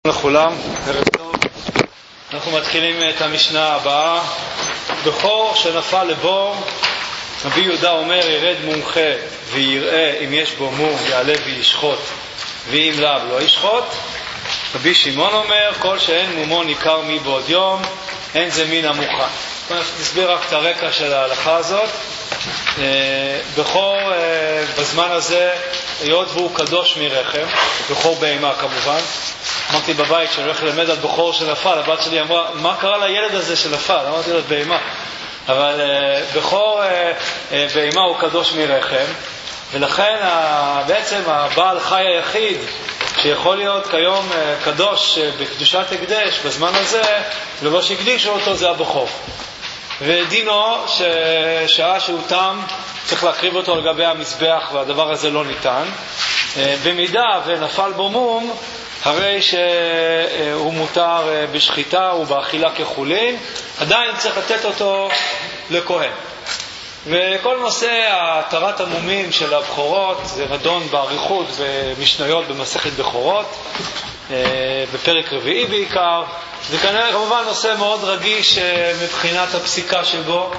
לכולם, ערב טוב. אנחנו מתחילים את המשנה הבאה. בכור שנפל לבור, רבי יהודה אומר ירד מומחה ויראה אם יש בו מום יעלה וישחוט ואם לאו לא ישחוט. רבי שמעון אומר כל שאין מומו ניכר מבעוד יום אין זה מן המוכן. נסביר רק את הרקע של ההלכה הזאת. בכור בזמן הזה היות והוא קדוש מרחם, בכור בהמה כמובן. אמרתי בבית שאני הולך ללמד על בכור שנפל, הבת שלי אמרה מה קרה לילד הזה שנפל? אמרתי לו בהמה. אבל בכור בהמה הוא קדוש מרחם, ולכן בעצם הבעל חי היחיד שיכול להיות כיום קדוש בקדושת הקדש בזמן הזה, לבוא שהקדישו אותו זה הבכור. ודינו ששעה שהוא תם צריך להקריב אותו לגבי המזבח, והדבר הזה לא ניתן. במידה ונפל בו מום הרי שהוא מותר בשחיטה ובאכילה כחולין, עדיין צריך לתת אותו לכהן. וכל נושא התרת המומים של הבכורות זה נדון בעריכות במשניות במסכת בכורות בפרק רביעי בעיקר. זה כנראה כמובן נושא מאוד רגיש מבחינת הפסיקה שבו.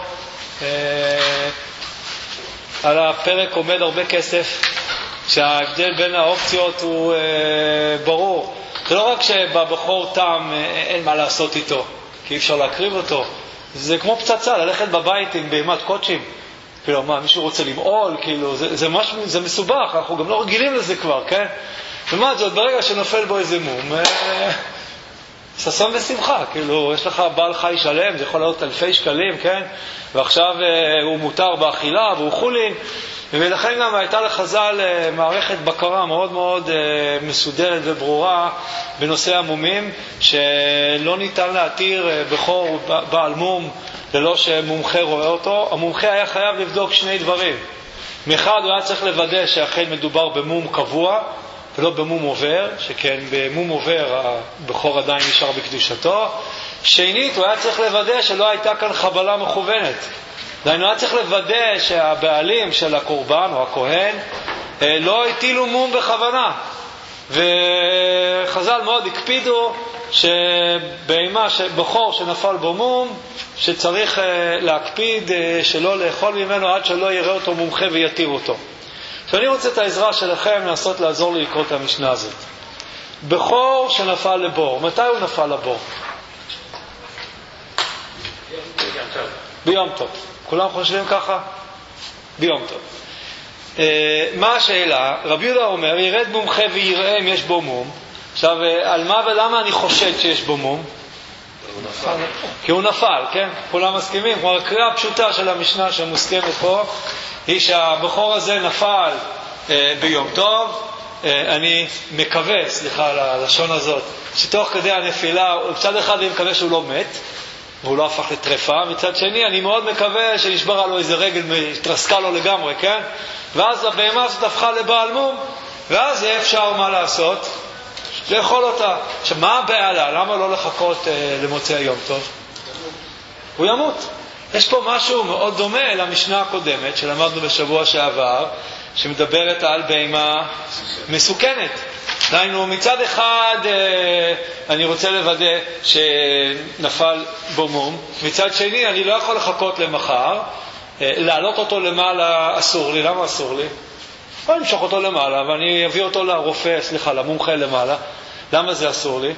על הפרק עומד הרבה כסף, שההבדל בין האופציות הוא ברור. זה לא רק שבבכור תם אין מה לעשות איתו, כי אי אפשר להקריב אותו. זה כמו פצצה, ללכת בבית עם בהמת קודשים. כאילו, מה, מישהו רוצה למעול? כאילו, זה מסובך, אנחנו גם לא רגילים לזה כבר, כן? ומה זאת, ברגע שנופל בו איזה מום, ששון ושמחה, כאילו, יש לך בעל חי שלם, זה יכול להיות אלפי שקלים, כן? ועכשיו הוא מותר באכילה והוא חולין, ולכן גם הייתה לחז"ל מערכת בקרה מאוד מאוד מסודרת וברורה בנושא המומים, שלא ניתן להתיר בכור בעל מום ללא שמומחה רואה אותו. המומחה היה חייב לבדוק שני דברים. מאחד הוא היה צריך לוודא שאכן מדובר במום קבוע ולא במום עובר, שכן במום עובר הבכור עדיין נשאר בקדושתו. שנית, הוא היה צריך לוודא שלא הייתה כאן חבלה מכוונת. דיינו, היה צריך לוודא שהבעלים של הקורבן או הכהן לא הטילו מום בכוונה. וחז"ל מאוד הקפידו שבהמה, בכור שנפל בו מום, שצריך להקפיד שלא לאכול ממנו עד שלא יראה אותו מומחה ויתיר אותו. ואני רוצה את העזרה שלכם לנסות לעזור לי לקרוא את המשנה הזאת. בכור שנפל לבור, מתי הוא נפל לבור? ביום טוב. כולם חושבים ככה? ביום טוב. מה השאלה? רבי יהודה אומר ירד מומחה ויראה אם יש בו מום. עכשיו, על מה ולמה אני חושד שיש בו מום? כי הוא נפל, כן? כולם מסכימים. כלומר, הקריאה הפשוטה של המשנה שמוסכמת פה היא שהבכור הזה נפל ביום טוב. אני מקווה, סליחה על הלשון הזאת, שתוך כדי הנפילה, בצד אחד אני מקווה שהוא לא מת והוא לא הפך לטרפה, מצד שני אני מאוד מקווה שנשברה לו איזה רגל, התרסקה לו לגמרי, כן? ואז הבהמה הזאת הפכה לבעל מום, ואז אפשר מה לעשות? לאכול אותה. עכשיו, מה הבעיה? למה לא לחכות למוצאי יום טוב? הוא ימות. יש פה משהו מאוד דומה למשנה הקודמת שלמדנו בשבוע שעבר, שמדברת על בהמה מסוכנת. דיינו, מצד אחד אני רוצה לוודא שנפל בו מום, מצד שני אני לא יכול לחכות למחר, להעלות אותו למעלה אסור לי. למה אסור לי? אני אמשוך אותו למעלה ואני אביא אותו לרופא, למומחה למעלה. למה זה אסור לי?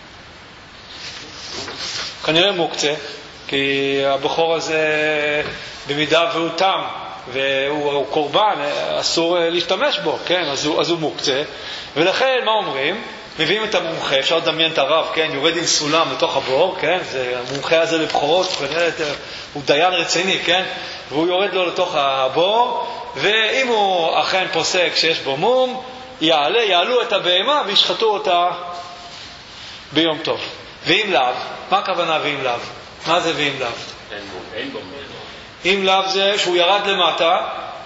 כנראה מוקצה, כי הבכור הזה במידה והוא תם והוא קורבן, אסור להשתמש בו, כן? אז הוא מוקצה. ולכן מה אומרים? מביאים את המומחה, אפשר לדמיין את הרב, כן? יורד עם סולם לתוך הבור, כן? המומחה הזה לבכורות, הוא דיין רציני, כן? והוא יורד לו לתוך הבור, ואם הוא אכן פוסק שיש בו מום, יעלו את הבהמה וישחטו אותה ביום טוב. ואם לאו, מה הכוונה ואם לאו? מה זה ואם לאו? אין בו. אם לאו זה שהוא ירד למטה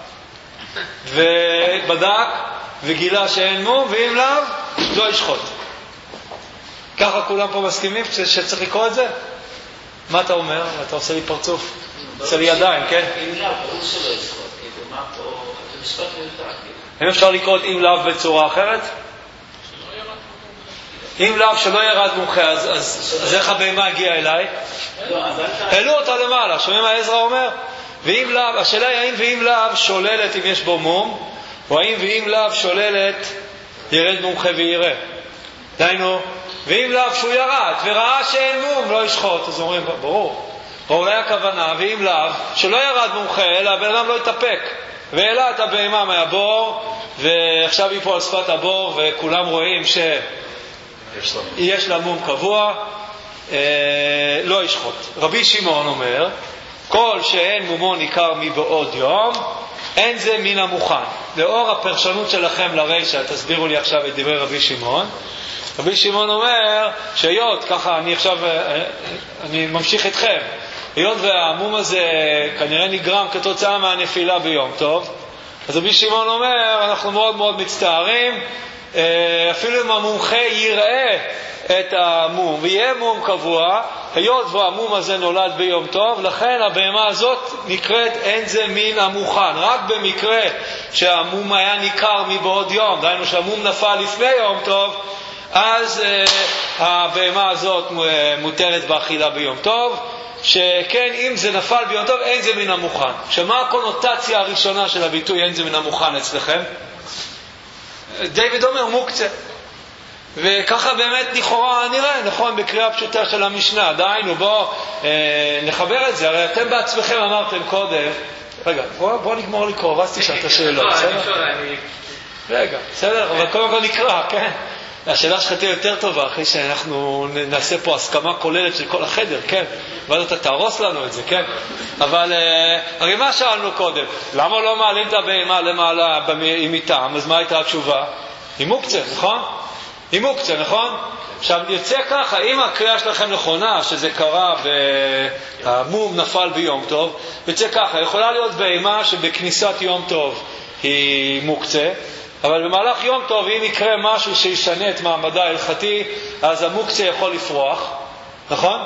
ובדק וגילה שאין מום, ואם לאו לא ישחוט. ככה כולם פה מסכימים שצריך לקרוא את זה? מה אתה אומר? אתה עושה לי פרצוף? עושה לי ידיים, כן? אם לאו, ברור שלא ישחוט. מה פה? זה משפט מיותר. אם אפשר לקרוא אם לאו בצורה אחרת? אם לאו שלא ירד מומחה, אז איך הבהמה הגיעה אליי? העלו אותה למעלה, שומעים מה עזרא אומר? ואם לאו, השאלה היא האם ואם לאו שוללת אם יש בו מום, או האם ואם לאו שוללת ירד מומחה ויראה. דיינו, ואם לאו שהוא ירד וראה שאין מום לא ישחוט, אז אומרים ברור. או אולי הכוונה, ואם לאו שלא ירד מומחה אלא הבן אדם לא יתאפק והעלה את הבהמה מהבור, ועכשיו היא פה על שפת הבור וכולם רואים שיש לה מום קבוע, לא ישחוט. רבי שמעון אומר, כל שאין מומו ניכר מבעוד יום, אין זה מן המוכן. לאור הפרשנות שלכם לרישא, תסבירו לי עכשיו את דברי רבי שמעון. רבי שמעון אומר שהיות, ככה אני ממשיך איתכם, היות והמום הזה כנראה נגרם כתוצאה מהנפילה ביום טוב, אז רבי שמעון אומר, אנחנו מאוד מאוד מצטערים, אפילו אם המומחה יראה את המום ויהיה מום קבוע, היות והמום הזה נולד ביום טוב, לכן הבהמה הזאת נקראת אין זה מן המוכן. רק במקרה שהמום היה ניכר מבעוד יום, דהיינו שהמום נפל לפני יום טוב, אז הבהמה הזאת מותרת באכילה ביום טוב, שכן אם זה נפל ביום טוב אין זה מן המוכן. שמה הקונוטציה הראשונה של הביטוי אין זה מן המוכן אצלכם? דיוויד אומר מוקצה, וככה באמת לכאורה נראה, נכון, בקריאה פשוטה של המשנה. דהיינו, בואו נחבר את זה, הרי אתם בעצמכם אמרתם קודם, רגע, בואו נגמור לקרוא, ואז תשאל את השאלות, בסדר? רגע, בסדר, אבל קודם כל נקרא, כן? השאלה שלך תהיה יותר טובה אחרי שאנחנו נעשה פה הסכמה כוללת של כל החדר, כן? ואז אתה תהרוס לנו את זה, כן? אבל הרי מה שאלנו קודם? למה לא מעלים את הבהמה למעלה עם איתם? אז מה הייתה התשובה? היא מוקצה, נכון? היא מוקצה, נכון? עכשיו יוצא ככה, אם הקריאה שלכם נכונה שזה קרה והמום נפל ביום טוב, יוצא ככה, יכולה להיות בהמה שבכניסת יום טוב היא מוקצה, אבל במהלך יום טוב אם יקרה משהו שישנה את מעמדה ההלכתי, אז המוקצה יכול לפרוח, נכון?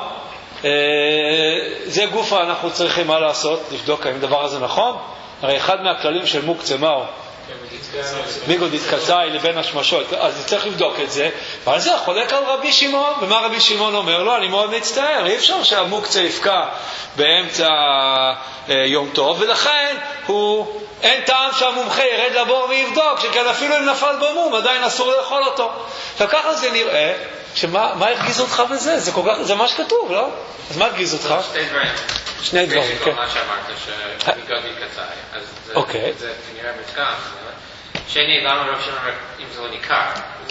זה גופה אנחנו צריכים מה לעשות, לבדוק האם הדבר הזה נכון. הרי אחד מהכללים של מוקצה מהו? מיגו דתקצאי לבין השמשות, אז צריך לבדוק את זה. ועל זה חולק על רבי שמעון. ומה רבי שמעון אומר לו? אני מאוד מצטער, אי אפשר שהמוקצה יפקע באמצע יום טוב, ולכן אין טעם שהמומחה ירד לבור ויבדוק, שכן אפילו אם נפל במום עדיין אסור לאכול אותו. וככה זה נראה, מה הרגיז אותך בזה? זה מה שכתוב, לא? אז מה הרגיז אותך? שני דברים, כן. מה שאמרת, שמיגו דתקצאי, אז זה כנראה מתקן. שני, למה רב שמעון אומר אם זה לא ניכר?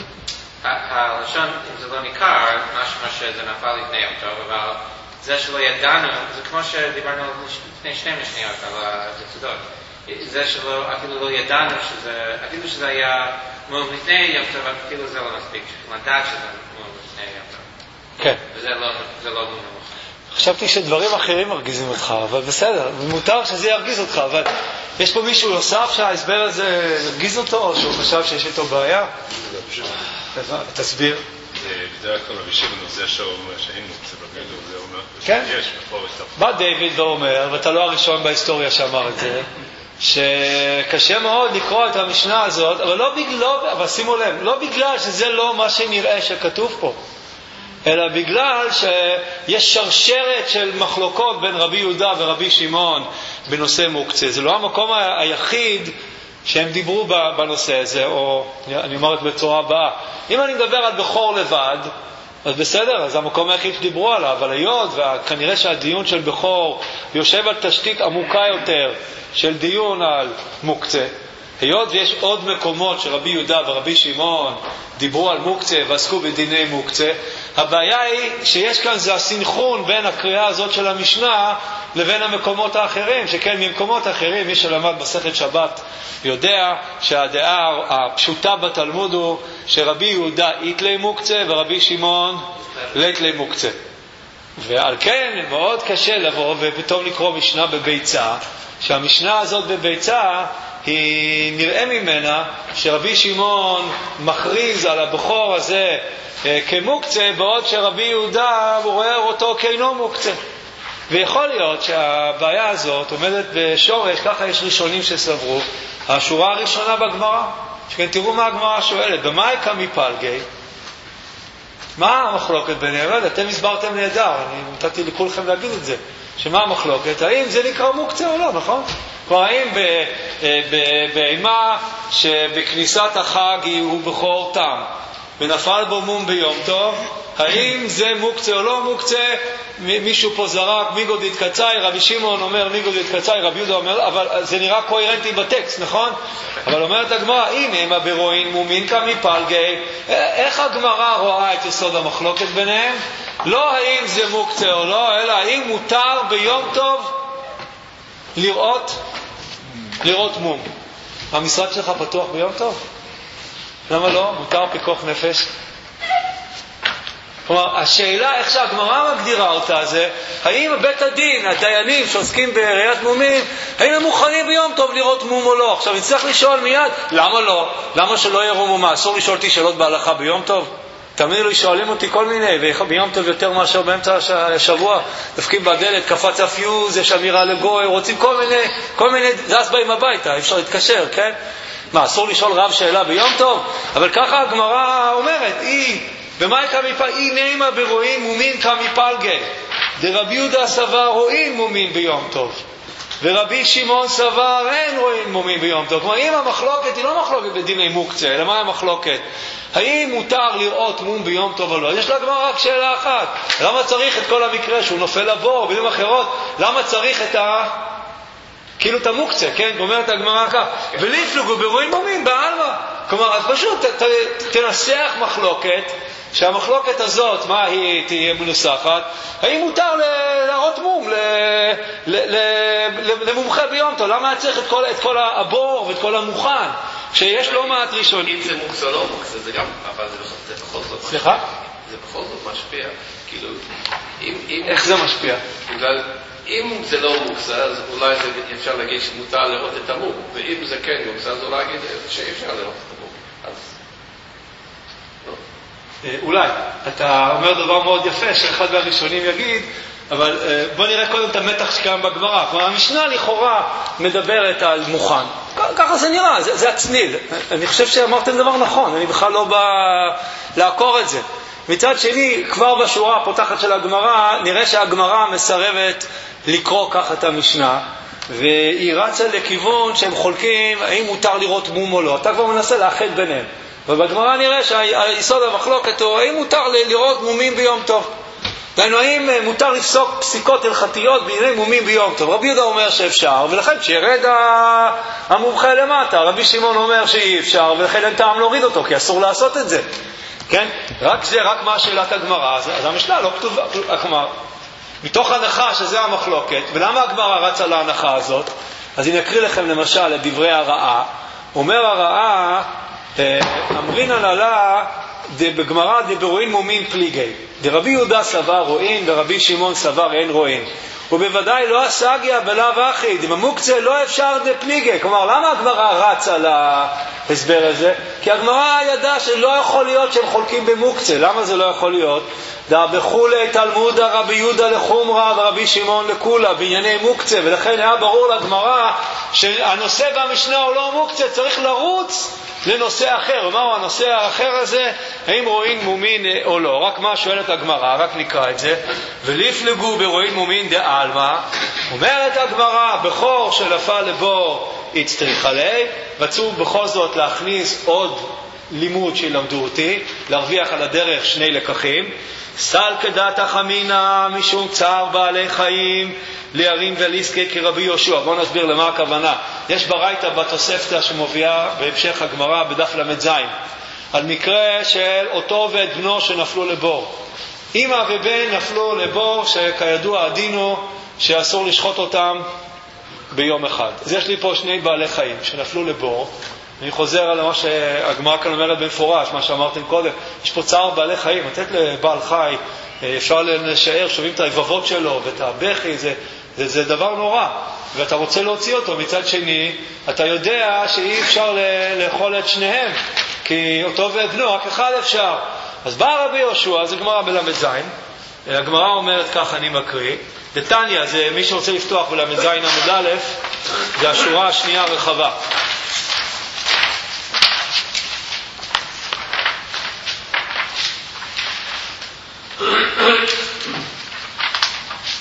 הלשון אם זה לא ניכר, משמע שזה נפל לפני יום טוב, אבל זה שלא ידענו, זה כמו שדיברנו לפני שני משניות על התצודות. זה שלא, אפילו לא ידענו אפילו שזה היה מום לפני יום טוב, אפילו זה לא מספיק, לדעת שזה מום לפני יום טוב. כן. וזה לא מום נמוך. חשבתי שדברים אחרים מרגיזים אותך, אבל בסדר, מותר שזה ירגיז אותך, אבל יש פה מישהו נוסף שההסבר הזה ירגיז אותו, או שהוא חשב שיש איתו בעיה? תסביר. בדרך כלל רבי שמעון זה שאומר שאין מוקצה בגדול, זה אומר שיש מפורש. בא דיוויד ואומר, ואתה לא הראשון בהיסטוריה שאמר את זה, שקשה מאוד לקרוא את המשנה הזאת, אבל שימו לב, לא בגלל שזה לא מה שנראה שכתוב פה, אלא בגלל שיש שרשרת של מחלוקות בין רבי יהודה ורבי שמעון בנושא מוקצה. זה לא המקום היחיד שהם דיברו בנושא הזה, או אני אומר את בצורה הבאה, אם אני מדבר על בכור לבד, אז בסדר, אז המקום היחיד שדיברו עליו, אבל היות וכנראה שהדיון של בכור יושב על תשתית עמוקה יותר של דיון על מוקצה, היות ויש עוד מקומות שרבי יהודה ורבי שמעון דיברו על מוקצה ועסקו בדיני מוקצה, הבעיה היא שיש כאן זה הסינכרון בין הקריאה הזאת של המשנה לבין המקומות האחרים, שכן ממקומות אחרים מי שלמד מסכת שבת יודע שהדעה הפשוטה בתלמוד הוא שרבי יהודה איתלי מוקצה ורבי שמעון ליתלי מוקצה, ועל כן מאוד קשה לבוא ופתאום לקרוא משנה בביצה, שהמשנה הזאת בביצה היא נראה ממנה שרבי שמעון מכריז על הבכור הזה כמוקצה, בעוד שרבי יהודה רואה אותו כאינו מוקצה. ויכול להיות שהבעיה הזאת עומדת בשורש, ככה יש ראשונים שסברו, השורה הראשונה בגמרא, שכן תראו מה הגמרא שואלת, במה יקא מפלגי? מה המחלוקת ביניהם? אתם הסברתם נהדר, אני נתתי לכולכם להגיד את זה. שמה המחלוקת? האם זה נקרא מוקצה או לא, נכון? כלומר, האם בהמה שבכניסת החג הוא בכור תם ונפל בו מום ביום טוב, האם זה מוקצה או לא מוקצה? מישהו פה זרק מיגו דתקצאי, רבי שמעון אומר מיגו דתקצאי, רבי יהודה אומר, אבל זה נראה קוהרנטי בטקסט, נכון? אבל אומרת הגמרא, הנה ברואין מומין כמפלגי. איך הגמרא רואה את יסוד המחלוקת ביניהם? לא האם זה מוקצה או לא, אלא האם מותר ביום טוב לראות מום. המשרד שלך פתוח ביום טוב? למה לא? מותר פיקוח נפש? כלומר, השאלה איך שהגמרא מגדירה אותה זה, האם בית הדין, הדיינים שעוסקים בראיית מומים, האם הם מוכנים ביום טוב לראות מום או לא? עכשיו נצטרך לשאול מיד, למה לא? למה שלא יראו מומה? אסור לשאול אותי שאלות בהלכה ביום טוב? תמיד לי שואלים אותי כל מיני, ביום טוב יותר מאשר באמצע השבוע, דפקים בדלת, קפץ הפיוז, יש אמירה לגוי, רוצים כל מיני, זז באים הביתה, אפשר להתקשר, כן? מה, אסור לשאול רב שאלה ביום טוב? אבל ככה הגמרא אומרת, היא נעימה ברואין מומין כמפלגי. דרבי יהודה סבר רואים מומין ביום טוב, ורבי שמעון סבר אין רואים מומין ביום טוב. כלומר, אם המחלוקת היא לא מחלוקת בדיני מוקצה, אלא מה המחלוקת? האם מותר לראות מום ביום טוב או לא? יש לגמרא רק שאלה אחת, למה צריך את כל המקרה שהוא נופל לבור, במילים אחרות, למה צריך כאילו את המוקצה, כן? אומרת הגמרא כך, ולפלוגו ברואין מומין בעלמא. כלומר, אז פשוט תנסח מחלוקת, שהמחלוקת הזאת, מה היא תהיה מנוסחת? האם מותר להראות מום למומחה ביום טוב? למה צריך את כל הבור ואת כל המוכן? שיש לא מעט ראשונים. אם זה מוקצה או לא מוקצה, זה גם, אבל זה בכל זאת משפיע. סליחה? זה בכל זאת משפיע. כאילו, איך זה משפיע? בגלל, אם זה לא מוקצה, אז אולי אפשר להגיד שמותר לראות את המום. ואם זה כן מוקצה, אז אולי להגיד שאפשר לראות את המום. אז... אולי. אתה אומר דבר מאוד יפה, שאחד מהראשונים יגיד, אבל בוא נראה קודם את המתח שקיים בגמרא. כלומר, המשנה לכאורה מדברת על מוכן. ככה זה נראה, זה הצניל. אני חושב שאמרתם דבר נכון, אני בכלל לא בא לעקור את זה. מצד שני, כבר בשורה הפותחת של הגמרא, נראה שהגמרא מסרבת לקרוא ככה את המשנה, והיא רצה לכיוון שהם חולקים האם מותר לראות מום או לא. אתה כבר מנסה לאחד ביניהם. ובגמרא נראה שהיסוד המחלוקת הוא האם מותר לראות מומים ביום טוב. דהיינו, האם מותר לפסוק פסיקות הלכתיות בענייני מומים ביום טוב? רבי יהודה אומר שאפשר, ולכן כשירד המומחה למטה, רבי שמעון אומר שאי אפשר, ולכן אין טעם להוריד אותו, כי אסור לעשות את זה. כן? רק מה שאלת הגמרא, אז המשנה לא כתובה. כלומר, מתוך הנחה שזה המחלוקת, ולמה הגמרא רצה להנחה הזאת? אז אני אקריא לכם למשל את דברי הרעה. אומר הרעה, אמרינן עלה בגמרא דברואין מומין פליגי. דרבי יהודה סבר רואים ורבי שמעון סבר אין רואים. ובוודאי לא הסגיה בלאו אחי, דממוקצה לא אפשר דפליגי. כלומר, למה הגמרא רצה להסבר הזה? כי הגמרא ידעה שלא יכול להיות שהם חולקים במוקצה. למה זה לא יכול להיות? דבחולי תלמוד רבי יהודה לחומרה ורבי שמעון לכולה בענייני מוקצה, ולכן היה ברור לגמרא שהנושא במשנה הוא לא מוקצה, צריך לרוץ לנושא אחר. מהו הנושא האחר הזה? האם רואים מומין או לא? רק מה שואלת הגמרא, רק נקרא את זה. ולפלגו ברואים מומין דעלמא, אומרת הגמרא, בכור שנפל לבור יצטריך עלי. רצו בכל זאת להכניס עוד לימוד שילמדו אותי, להרוויח על הדרך שני לקחים. סל כדת החמינה משום צער בעלי חיים לירים וליסקי כרבי יהושע. בואו נסביר למה הכוונה. יש ברייתא בתוספתא שמופיעה בהמשך הגמרא בדף למ"ז על מקרה של אותו ואת בנו שנפלו לבור. אמא ובן נפלו לבור, שכידוע הדין הוא שאסור לשחוט אותם ביום אחד. אז יש לי פה שני בעלי חיים שנפלו לבור. אני חוזר על מה שהגמרא כאן אומרת במפורש, מה שאמרתם קודם. יש פה צער בעלי חיים, לתת לבעל חי, אפשר לשער, שומעים את היבבות שלו ואת הבכי, זה דבר נורא. ואתה רוצה להוציא אותו, מצד שני, אתה יודע שאי אפשר לאכול את שניהם, כי אותו ואת בנו, רק אחד אפשר. אז בא רבי יהושע, זה גמרא בל"ז, הגמרא אומרת כך, אני מקריא, דתניא, זה מי שרוצה לפתוח בל"ז עמוד א', זה השורה השנייה הרחבה.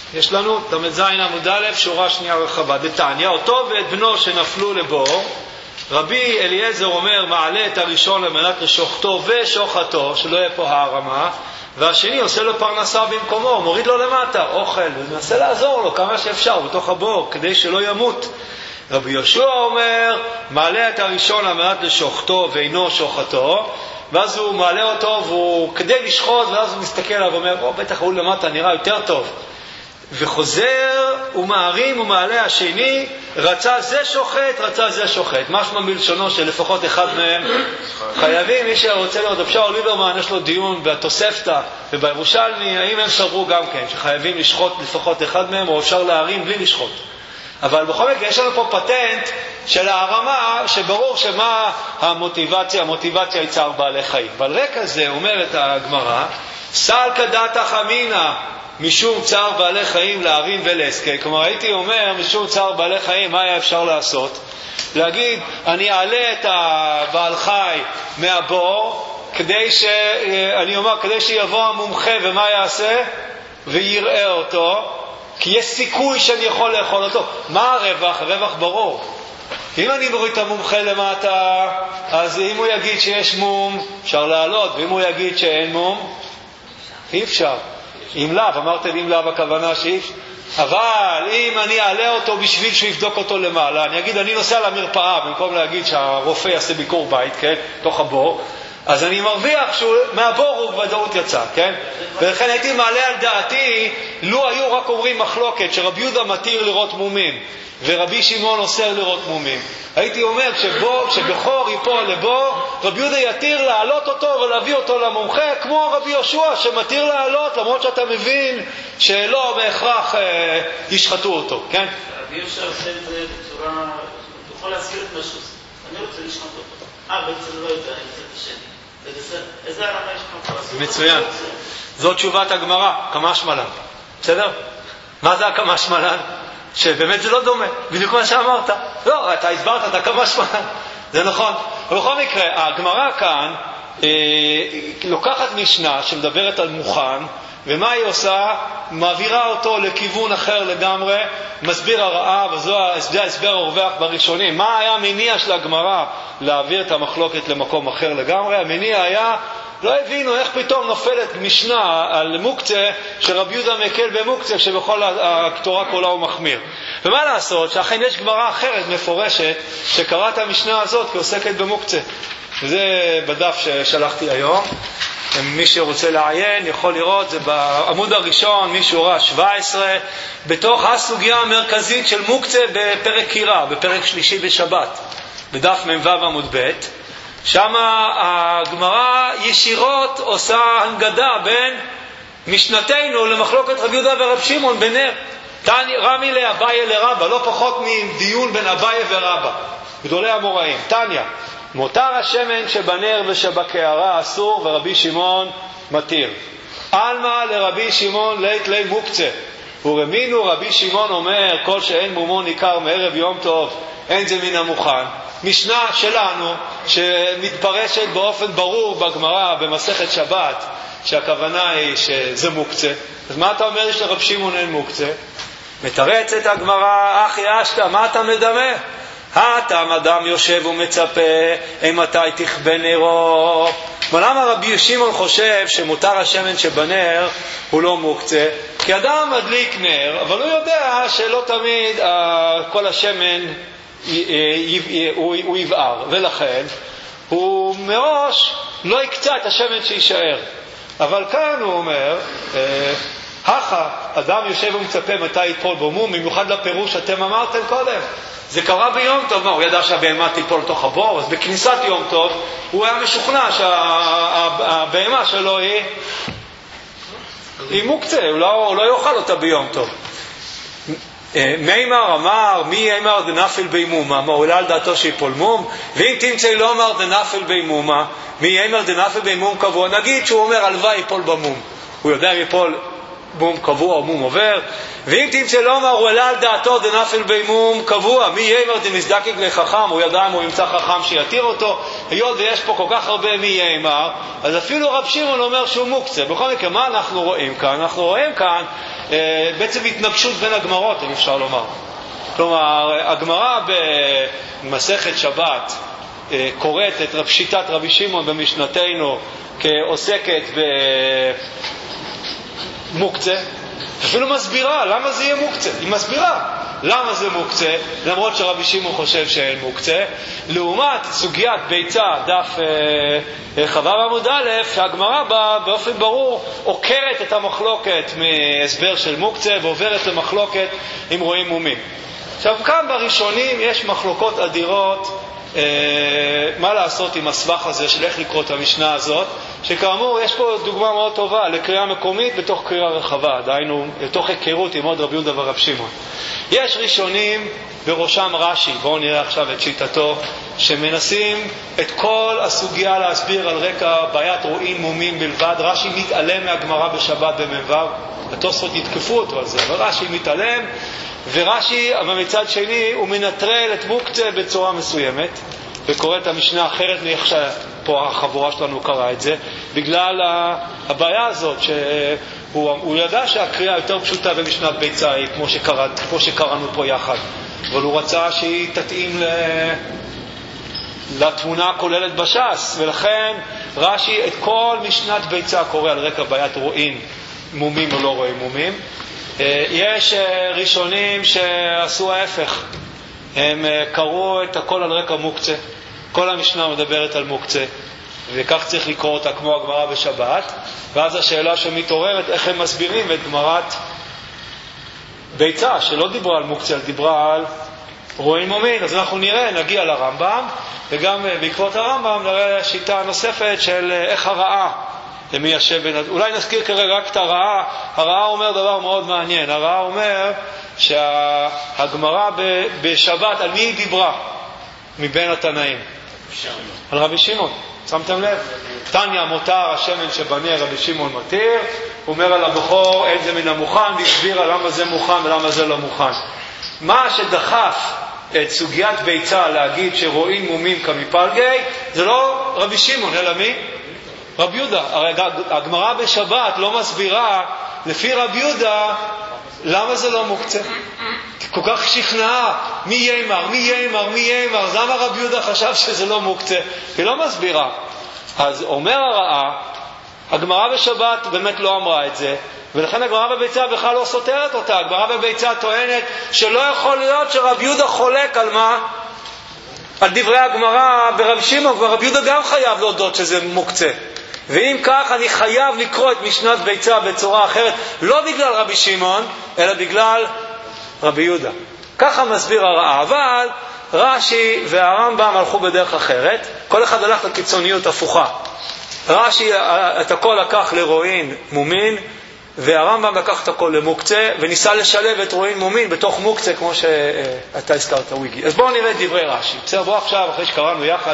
יש לנו תמ"ז עמוד א', שורה שנייה רחבה. דתניא, אותו ואת בנו שנפלו לבור, רבי אליעזר אומר, מעלה את הראשון למנת לשוחתו ושוחתו, שלא יהיה פה הערמה, והשני עושה לו פרנסה במקומו, מוריד לו למטה, אוכל, ומנסה לעזור לו כמה שאפשר בתוך הבור, כדי שלא ימות. רבי יהושע אומר, מעלה את הראשון למנת לשוחתו ואינו שוחתו, ואז הוא מעלה אותו והוא כדי לשחוט, ואז הוא מסתכל עליו ואומר, בטח הוא למטה נראה יותר טוב. וחוזר ומערים ומעלה השני, רצה זה שוחט, רצה זה שוחט. משמע מלשונו שלפחות אחד מהם חייבים. מי שרוצה לראות, אפשר ליברמן, יש לו דיון בתוספתא ובירושלמי, האם הם סברו גם כן שחייבים לשחוט לפחות אחד מהם, או אפשר להרים בלי לשחוט. אבל בכל מקרה יש לנו פה פטנט של הערמה, שברור שמה המוטיבציה היא צער בעלי חיים. ועל רקע זה אומרת הגמרא, סל כדת החמינה משום צער בעלי חיים להרים ולעסקי. כלומר הייתי אומר, משום צער בעלי חיים מה היה אפשר לעשות? להגיד, אני אעלה את הבעל חי מהבור, כדי שיבוא המומחה ומה יעשה? ויראה אותו, כי יש סיכוי שאני יכול לאכול אותו. מה הרווח? הרווח ברור. אם אני מוריד את המומחה למטה, אז אם הוא יגיד שיש מום, אפשר לעלות, ואם הוא יגיד שאין מום, אי אפשר. אם לאו, אמרתם אם לאו הכוונה שאיף. אבל אם אני אעלה אותו בשביל שהוא יבדוק אותו למעלה, אני אגיד אני נוסע למרפאה, במקום להגיד שהרופא יעשה ביקור בית, כן? תוך הבור, אז אני מרוויח מהבור הוא בוודאות יצא, כן? ולכן הייתי מעלה על דעתי, לו היו רק אומרים מחלוקת שרבי יהודה מתיר לראות מומים ורבי שמעון אוסר לראות מומים, הייתי אומר שבחור ייפול לבור, רבי יהודה יתיר להעלות אותו ולהביא אותו למומחה, כמו רבי יהושע שמתיר להעלות, למרות שאתה מבין שלא בהכרח ישחטו אותו, כן? רבי יהושע עושה את זה בצורה, הוא יכול להזכיר את משהו, אני רוצה לשחט אותו. בעצם לא יודע, אני רוצה את השני. איזה הרמה יש לך? מצוין. זאת תשובת הגמרא, כמה שמלן. בסדר? מה זה הכמה שמלן? שבאמת זה לא דומה, בדיוק מה שאמרת. לא, אתה הסברת, אתה כמה שמלן. זה נכון. ובכל מקרה, הגמרא כאן לוקחת משנה שמדברת על מוכן, ומה היא עושה? מעבירה אותו לכיוון אחר לגמרי, מסביר הרעה, וזה ההסבר הרווח בראשונים. מה היה המניע של הגמרא להעביר את המחלוקת למקום אחר לגמרי? המניע היה, לא הבינו איך פתאום נופלת משנה על מוקצה, שרבי יהודה מקל במוקצה, שבכל התורה כולה הוא מחמיר. ומה לעשות? שאכן יש גמרא אחרת מפורשת, שקראת המשנה הזאת כעוסקת במוקצה. וזה בדף ששלחתי היום. מי שרוצה לעיין יכול לראות, זה בעמוד הראשון, משורה 17, בתוך הסוגיה המרכזית של מוקצה בפרק קירה, בפרק שלישי בשבת, בדף מ"ו עמוד ב'. שם הגמרא ישירות עושה הנגדה בין משנתנו למחלוקת רבי יהודה ורב שמעון בנר. רמי לאביי לרבא, לא פחות מדיון בין אביי ורבא, גדולי המוראים. תניא, מותר השמן שבנר ושבקערה אסור, ורבי שמעון מתיר. אלמה לרבי שמעון לית לי מוקצה, ורמינו רבי שמעון אומר, כל שאין מומו ניכר מערב יום טוב, אין זה מן המוכן. משנה שלנו שמתפרשת באופן ברור בגמרא במסכת שבת, שהכוונה היא שזה מוקצה. אז מה אתה אומר שלרבי שמעון אין מוקצה? מתרצת הגמרא, אחי אשתא, מה אתה מדמה? האטם אדם יושב ומצפה, מתי תכבה נרו. ולמה רבי שמעון חושב שמותר השמן שבנר הוא לא מוקצה? כי אדם מדליק נר, אבל הוא יודע שלא תמיד כל השמן הוא יבער, ולכן הוא מראש לא יקצה את השמן שישאר. אבל כאן הוא אומר, אדם יושב ומצפה מתי יפול בו מום, במיוחד לפירוש שאתם אמרתם קודם. זה קרה ביום טוב, מה, הוא ידע שהבהמה תיפול לתוך הבור, אז בכניסת יום טוב הוא היה משוכנע שהבהמה שלו היא מוקצה, הוא לא יאכל אותה ביום טוב. מימר אמר, מי אמר דנפל בימומה, מה עולה על דעתו שיפול מום? ואם תמצא לא אמר דנפל בימומה, מי אמר דנפל בימום קבוע? נגיד שהוא אומר הלוואי יפול במום, הוא יודע אם יפול מום קבוע או מום עובר. ואם תמצא לומר הוא עלה על דעתו דנפל בי מום קבוע, מי יאמר דנזדקק לחכם, הוא ידע אם הוא ימצא חכם שיתיר אותו. היות ויש פה כל כך הרבה מי יאמר, אז אפילו רב שמעון אומר שהוא מוקצה. בכל מקרה, מה אנחנו רואים כאן? אנחנו רואים כאן בעצם התנגשות בין הגמרות, אם אפשר לומר. כלומר, הגמרא במסכת שבת קוראת את שיטת רבי שמעון במשנתנו כעוסקת במוקצה, אפילו מסבירה למה זה יהיה מוקצה. היא מסבירה למה זה מוקצה, למרות שרבי שמעון חושב שאין מוקצה. לעומת סוגיית ביצה, דף חוה עמוד א', שהגמרא בה באופן ברור עוקרת את המחלוקת מהסבר של מוקצה ועוברת למחלוקת אם רואים מומים. עכשיו, כאן בראשונים יש מחלוקות אדירות מה לעשות עם הסבך הזה של איך לקרוא את המשנה הזאת, שכאמור יש פה דוגמה מאוד טובה לקריאה מקומית בתוך קריאה רחבה, דהיינו לתוך היכרות עם עוד רבי יהודה ורב שמעון. יש ראשונים בראשם רש"י, בואו נראה עכשיו את שיטתו, שמנסים את כל הסוגיה להסביר על רקע בעיית רואים מומים בלבד. רש"י מתעלם מהגמרא בשבת במ"ו, התוספות יתקפו אותו על זה, אבל רש"י מתעלם, ורש"י מצד שני הוא מנטרל את מוקצה בצורה מסוימת וקורא את המשנה אחרת מאיך שפה החבורה שלנו קרא את זה, בגלל הבעיה הזאת שהוא ידע שהקריאה יותר פשוטה במשנת ביצה היא כמו שקראנו פה יחד, אבל הוא רצה שהיא תתאים לתמונה הכוללת בש"ס, ולכן רש"י את כל משנת ביצה קורא על רקע בעיית רואים מומים או לא רואים מומים. יש ראשונים שעשו ההפך, הם קראו את הכל על רקע מוקצה, כל המשנה מדברת על מוקצה, וכך צריך לקרוא אותה כמו הגמרא בשבת. ואז השאלה שמתעוררת, איך הם מסבירים את גמרת ביצה שלא דיברה על מוקצה, אלא דיברה על רואים מומים. אז אנחנו נגיע לרמב"ם, וגם בעקבות הרמב"ם נראה שיטה נוספת של איך הרעה למי ישב בין... אולי נזכיר כרגע רק את הרעה. הרעה אומר דבר מאוד מעניין. הרעה אומר שהגמרא בשבת על מי היא דיברה מבין התנאים? על רבי שמעון. שמתם לב? תניא מותר השמן שבנה רבי שמעון מתיר. הוא אומר על הבכור אין זה מן המוכן, והסביר למה זה מוכן ולמה זה לא מוכן. מה שדחף את סוגיית ביצה להגיד שרואים מומים כמפלגי זה לא רבי שמעון אלא מי? רבי יהודה. הרי הגמרא בשבת לא מסבירה לפי רבי יהודה למה זה לא מוקצה. כל כך שכנעה, מי יאמר, אז למה רבי יהודה חשב שזה לא מוקצה? היא לא מסבירה. אז אומר הרעה, הגמרא בשבת באמת לא אמרה את זה, ולכן הגמרא בביצה בכלל לא סותרת אותה. הגמרא בביצה טוענת שלא יכול להיות שרבי יהודה חולק על מה? על דברי הגמרא ברבי שמעון, ורבי יהודה גם חייב להודות שזה מוקצה. ואם כך אני חייב לקרוא את משנת ביצה בצורה אחרת, לא בגלל רבי שמעון אלא בגלל רבי יהודה. ככה מסביר הרעה. אבל רש"י והרמב"ם הלכו בדרך אחרת, כל אחד הלך לקיצוניות הפוכה. רש"י את הכל לקח לרואים מומין, והרמב"ם לקח את הכל למוקצה, וניסה לשלב את רואים מומין בתוך מוקצה, כמו שאתה הזכרת וויגי. אז בואו נראה את דברי רש"י. בסדר, בואו עכשיו, אחרי שקראנו יחד.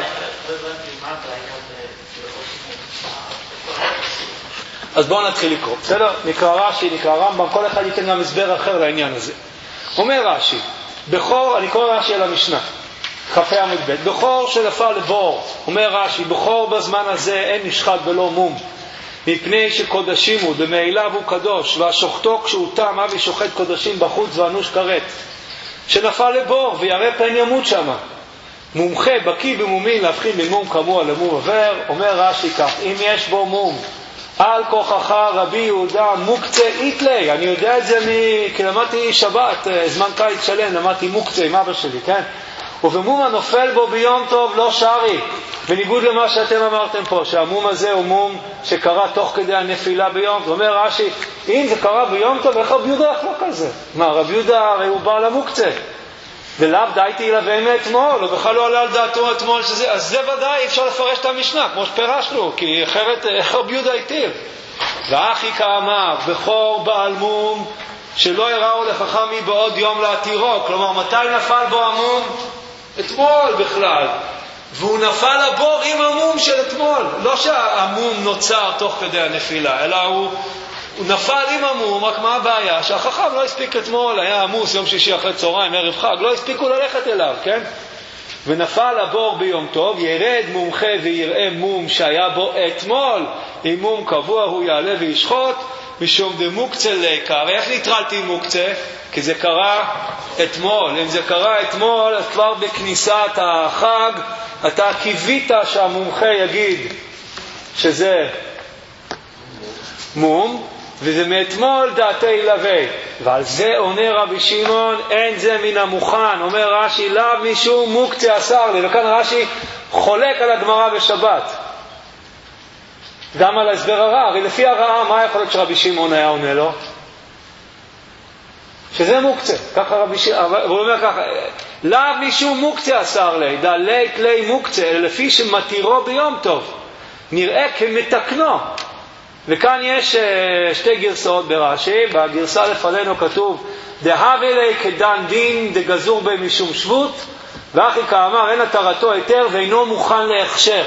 אז בואו נתחיל לקרוא. בסדר? נקרא רש"י, נקרא רמב"ם, כל אחד ייתן גם הסבר אחר לעניין הזה. אומר רש"י, אני קורא רש"י על המשנה, כ"ה עמוד ב', בכור שנפל לבור, אומר רש"י, בכור בזמן הזה אין נשחט ולא מום, מפני שקודשים הוא, במעילה הוא קדוש, והשוחטו כשהוא תם, אבי שוחט קודשים בחוץ ואנוש כרת, שנפל לבור וירא פן ימות שמה. מומחה בקיא במומין להבחין ממום כמוה למום עובר. אומר רש"י כך, אם יש בו מום על כוחך רבי יהודה מוקצה איתלי, אני יודע את זה כי למדתי שבת, זמן קיץ שלם, למדתי מוקצה עם אבא שלי, כן? ובמום הנופל בו ביום טוב לא שרי, בניגוד למה שאתם אמרתם פה, שהמום הזה הוא מום שקרה תוך כדי הנפילה ביום טוב. אומר רש"י, אם זה קרה ביום טוב, איך רבי יהודה יחלוק על זה? מה, רבי יהודה הרי הוא בעל המוקצה, ולאו דייתי לה מאתמול, או בכלל לא עלה על דעתו אתמול שזה, אז זה ודאי אפשר לפרש את המשנה כמו שפרשנו, כי אחרת איך רבי יהודה היטיב. ואחי כאמר, בכור בעל מום שלא יראו לחכמי בעוד יום להתירו, כלומר מתי נפל בו המום? אתמול בכלל, והוא נפל לבור עם המום של אתמול, לא שהמום נוצר תוך כדי הנפילה, אלא הוא הוא נפל עם המום, רק מה הבעיה? שהחכם לא הספיק אתמול, היה עמוס יום שישי אחרי צהריים, ערב חג, לא הספיקו ללכת אליו, כן? ונפל הבור ביום טוב, ירד מומחה ויראה מום שהיה בו אתמול, אם מום קבוע הוא יעלה וישחוט, משום דמוקצה לעיקר. איך נטרלתי עם מוקצה? כי זה קרה אתמול. אם זה קרה אתמול, אז כבר בכניסת החג, אתה קיווית שהמומחה יגיד שזה מום, וזה מאתמול דעתי ילווה. ועל זה עונה רבי שמעון, אין זה מן המוכן. אומר רש"י, לאו משום מוקצה אסר לי. וכאן רש"י חולק על הגמרא בשבת. גם על ההסבר הרע. הרי לפי הרעה, מה יכול להיות שרבי שמעון היה עונה לו? שזה מוקצה. ככה רבי שמעון, הוא אומר ככה, לאו משום מוקצה אסר לי, דלי כלי מוקצה, אלא לפי שמתירו ביום טוב. נראה כמתקנו. וכאן יש שתי גרסאות ברש"י. בגרסה לפנינו כתוב דהווה לי כדן דין דגזור בי משום שבות, ואחי כאמר אין התרתו היתר ואינו מוכן להכשר.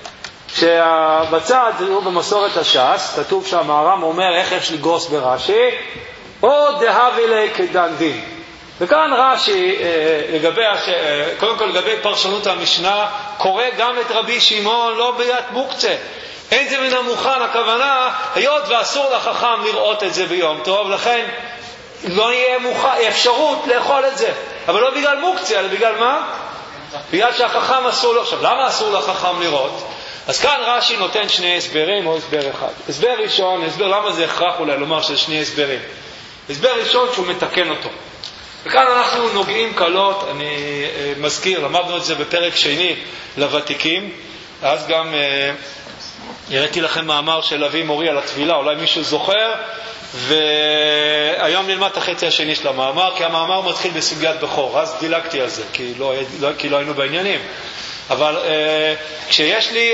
שבצד הוא במסורת הש"ס כתוב שהמהר"ם אומר איך יש לגרוס ברש"י, או דהווה לי כדן דין. וכאן רש"י קודם כל לגבי פרשנות המשנה קורא גם את רבי שמעון לא ביד מוקצה. אין זה מן המוכן, הכוונה, היות ואסור לחכם לראות את זה ביום טוב, לכן לא יהיה אפשרות לאכול את זה. אבל לא בגלל מוקצה, אלא בגלל מה? בגלל שהחכם אסור לו. עכשיו, למה אסור לחכם לראות? אז כאן רש"י נותן שני הסברים או הסבר אחד. הסבר ראשון, הסבר למה זה הכרח אולי לומר שזה שני הסברים. הסבר ראשון שהוא מתקן אותו. וכאן אנחנו נוגעים קלות, אני מזכיר, למדנו את זה בפרק שני לוותיקים, אז גם הראיתי לכם מאמר של אבי מורי על התפילה, אולי מישהו זוכר, והיום נלמד את החצי השני של המאמר, כי המאמר מתחיל בסוגיית בכור, אז דילגתי על זה, כי לא היינו בעניינים. אבל כשיש לי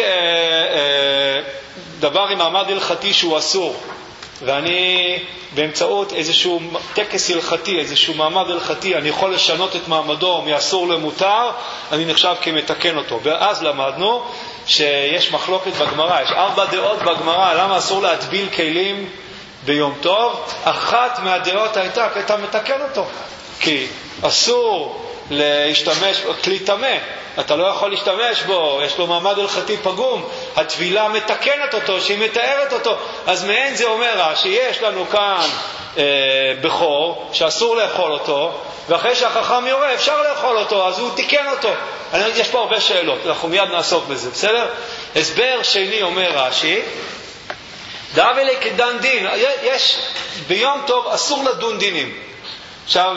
דבר עם מעמד הלכתי שהוא אסור, ואני באמצעות איזשהו טקס הלכתי, איזשהו מעמד הלכתי, אני יכול לשנות את מעמדו מאסור למותר, אני נחשב כמתקן אותו. ואז למדנו שיש מחלוקת בגמרא, יש 4 דעות בגמרא, למה אסור להטביל כלים ביום טוב. אחת מהדעות הייתה כי אתה מתקן אותו, כי אסור להשתמש, כלי טמא, אתה לא יכול להשתמש בו, יש לו מעמד הלכתי פגום, התבילה מתקנת אותו, שהיא מתארת אותו. אז מעין זה אומר שיש לנו כאן בכור שאסור לאכול אותו, ואחרי שהחכם יורה אפשר לאכול אותו, אז הוא תיקן אותו. יש פה הרבה שאלות, אנחנו מיד נעסוק בזה, בסדר? הסבר שני אומר רש"י, דהווה לי כדן דין, יש ביום טוב אסור לדון דינים. עכשיו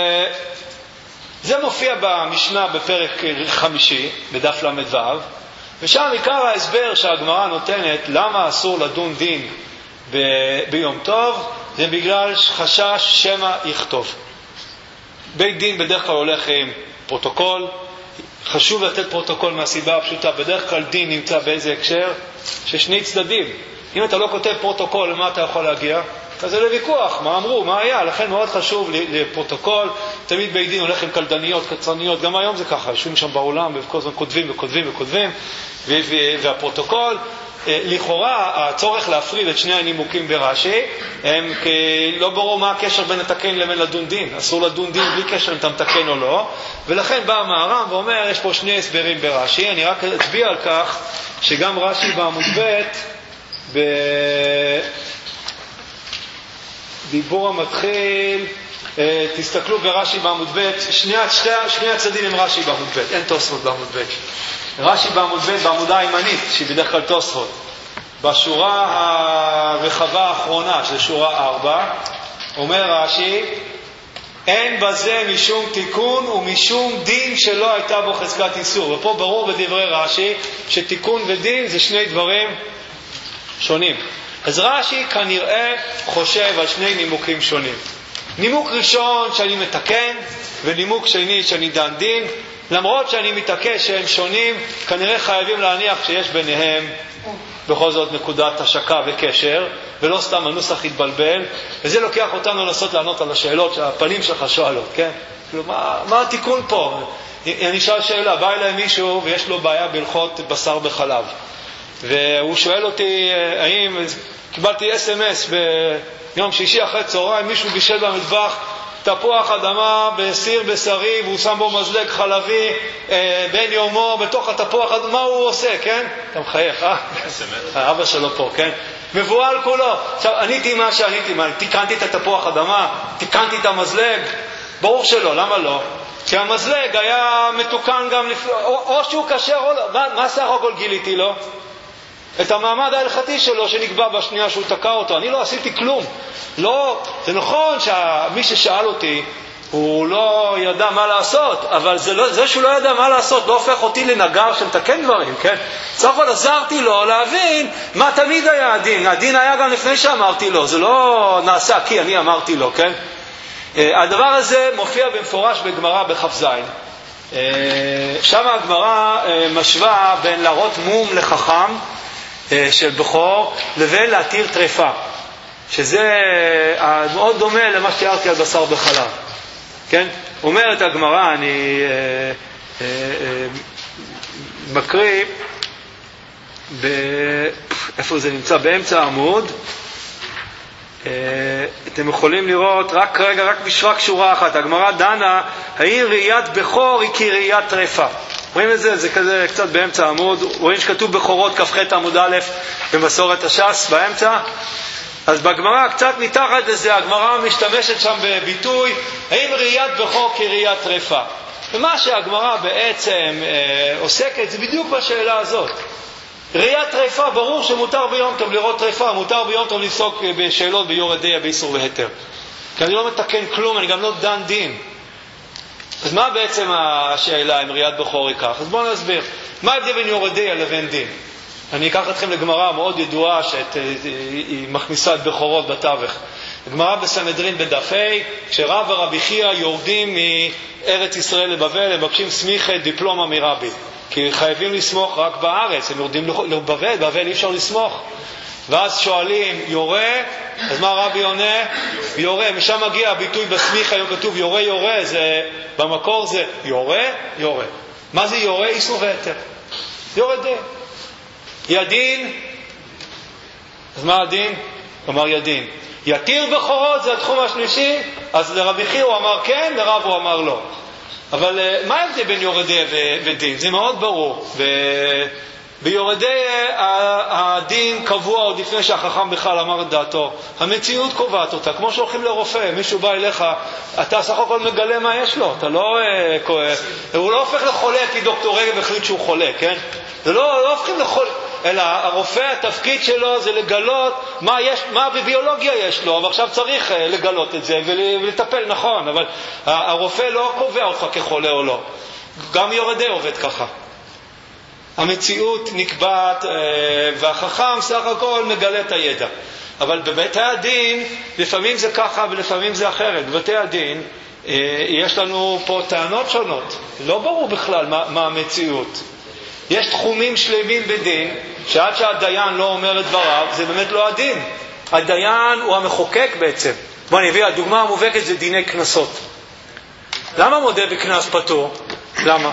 זה מופיע במשנה בפרק 5 בדף ל"ו, ושם עיקר ההסבר שהגמרא נותנת למה אסור לדון דין ביום טוב, זה בגלל חשש שמא יכתוב. בית דין בדרך כלל הולך עם פרוטוקול, חשוב לתת פרוטוקול מהסיבה הפשוטה, בדרך כלל דין נמצא באיזה הקשר ששני צדדים. אם אתה לא כותב פרוטוקול, למה אתה יכול להגיע? אז זה לוויכוח, מה אמרו, מה היה, לכן מאוד חשוב לפרוטוקול. תמיד בית דין הולך עם קלדניות, קצרניות, גם היום זה ככה, יושבים שם בעולם וכל הזמן כותבים, והפרוטוקול, לכאורה הצורך להפריד את שני הנימוקים ברש"י, הם לא ברור מה הקשר בין לתקן לבין לדון דין, אסור לדון דין בלי קשר אם אתה מתקן או לא, ולכן בא המהר"ם ואומר יש פה שני הסברים ברש"י. אני רק אצביע על כך שגם רש"י בעמוד ב' דיבור המתחיל, תסתכלו ברש"י בעמוד ב', שני הצדדים הם רש"י בעמוד ב', אין תוספות בעמוד ב'. רש"י בעמוד ב' בעמודה הימנית, שהיא בדרך כלל תוספות, בשורה הרחבה האחרונה, שזה שורה 4, אומר רש"י, אין בזה משום תיקון ומשום דין שלא הייתה בו חזקת איסור. ופה ברור בדברי רש"י שתיקון ודין זה שני דברים שונים. אז רש"י כנראה חושב על שני נימוקים שונים. נימוק ראשון שאני מתקן, ונימוק שני שאני דן דין. למרות שאני מתעקש שהם שונים, כנראה חייבים להניח שיש ביניהם בכל זאת נקודת השקה וקשר, ולא סתם הנוסח יתבלבל. וזה לוקח אותנו לנסות לענות על השאלות שהפנים שלך שואלות, כן? כאילו, מה התיקון פה? אני אשאל שאלה, בא אליי מישהו ויש לו בעיה בהלכות בשר בחלב. והוא שואל אותי, האם קיבלתי SMS ביום שישי אחרי צהריים, מישהו בישל במטבח תפוח אדמה בסיר בשרי, והוא שם בו מזלג חלבי בין יומו בתוך התפוח אדמה. מה הוא עושה, כן? אתה מחייך, האבא שלו פה, כן? מבועל כולו. עכשיו, עניתי מה שעניתי, תיקנתי את התפוח אדמה, תיקנתי את המזלג, ברור שלא, למה לא? כי המזלג היה מתוקן גם או שהוא קשר או לא. מה סך הכל גיליתי לו? את המעמד ההלכתי שלו שנקבע בשנייה שהוא תקע אותו. אני לא עשיתי כלום. לא, זה נכון שמי ששאל אותי הוא לא ידע מה לעשות, אבל זה שהוא לא ידע מה לעשות לא הופך אותי לנגר שמתקן דברים, כן? סך הכל עזרתי לו להבין מה תמיד היה הדין. הדין היה גם לפני שאמרתי לו, זה לא נעשה כי אני אמרתי לו, כן? הדבר הזה מופיע במפורש בגמרא בכ"ז. שם הגמרא משווה בין להראות מום לחכם של בכור לבין להתיר טרפה, שזה מאוד דומה למה שתיארתי על בשר בחלב, כן? אומרת הגמרא, אני מקריא איפה זה נמצא? באמצע העמוד. אתם יכולים לראות רק שורה אחת. הגמרא דנה האם ראיית בכור היא כראיית טרפה. רואים את זה? זה כזה קצת באמצע העמוד. רואים שכתוב בכורות כ"ח עמוד א' במסורת הש"ס באמצע. אז בגמרא קצת מתחת לזה הגמרא משתמשת שם בביטוי האם ראיית בכור כראיית טרפה. ומה שהגמרא בעצם עוסקת זה בדיוק בשאלה הזאת. ראיית טרפה, ברור שמותר ביום טוב לראות טרפה, מותר ביום טוב לפסוק בשאלות ביורדיה, באיסור והיתר. כי אני לא מתקן כלום, אני גם לא דן דין. אז מה בעצם השאלה אם ראיית בכור היא כך? אז בואו נסביר. מה ההבדל בין יורדיה לבין דין? אני אקח אתכם לגמרא מאוד ידועה שהיא מכניסה את בכורות בתווך. הגמרא בסנהדרין בדף ה', כשרב ורבי חייא יורדים מארץ ישראל לבבל, הם מבקשים סמיכה דיפלומה מרבי. כי חייבים לסמוך רק בארץ, הם יורדים לבבל, בבל אי אפשר לסמוך. ואז שואלים, יורה? אז מה רבי עונה? יורה. משם מגיע הביטוי בסמיך, היום כתוב יורה יורה, זה, במקור זה יורה, יורה. מה זה יורה? איסור והיתר. יורה דין. ידין, אז מה הדין? אמר ידין. יתיר בכורות, זה התחום השלישי, אז לרבי חייא הוא אמר כן, לרב הוא אמר לא. אבל מה ההבדל בין יורדיה ודין? זה מאוד ברור. ביורדיה הדין קבוע עוד לפני שהחכם בכלל אמר את דעתו. המציאות קובעת אותה, כמו שהולכים לרופא, מישהו בא אליך, אתה סך הכל מגלה מה יש לו, אתה לא הוא לא הופך לחולה כי דוקטור רגב החליט שהוא חולה, כן? זה לא הופכים לחולה, אלא הרופא, התפקיד שלו זה לגלות מה בביולוגיה יש לו, אבל עכשיו צריך לגלות את זה ולטפל נכון, אבל הרופא לא קובע אותך כחולה או לא. גם יורדיה עובד ככה. המציאות נקבעת והחכם סך הכל מגלה את הידע. אבל בבתי הדין לפעמים זה ככה ולפעמים זה אחרת. בבתי הדין יש לנו פה טענות שונות. לא ברור בכלל מה המציאות. יש תחומים שלמים בדין שעד שהדיין לא אומר את דבריו זה באמת לא הדין. הדיין הוא המחוקק בעצם. בוא נביא, הדוגמה המובהקת זה דיני כנסות. למה מודה בכנס פטור? למה?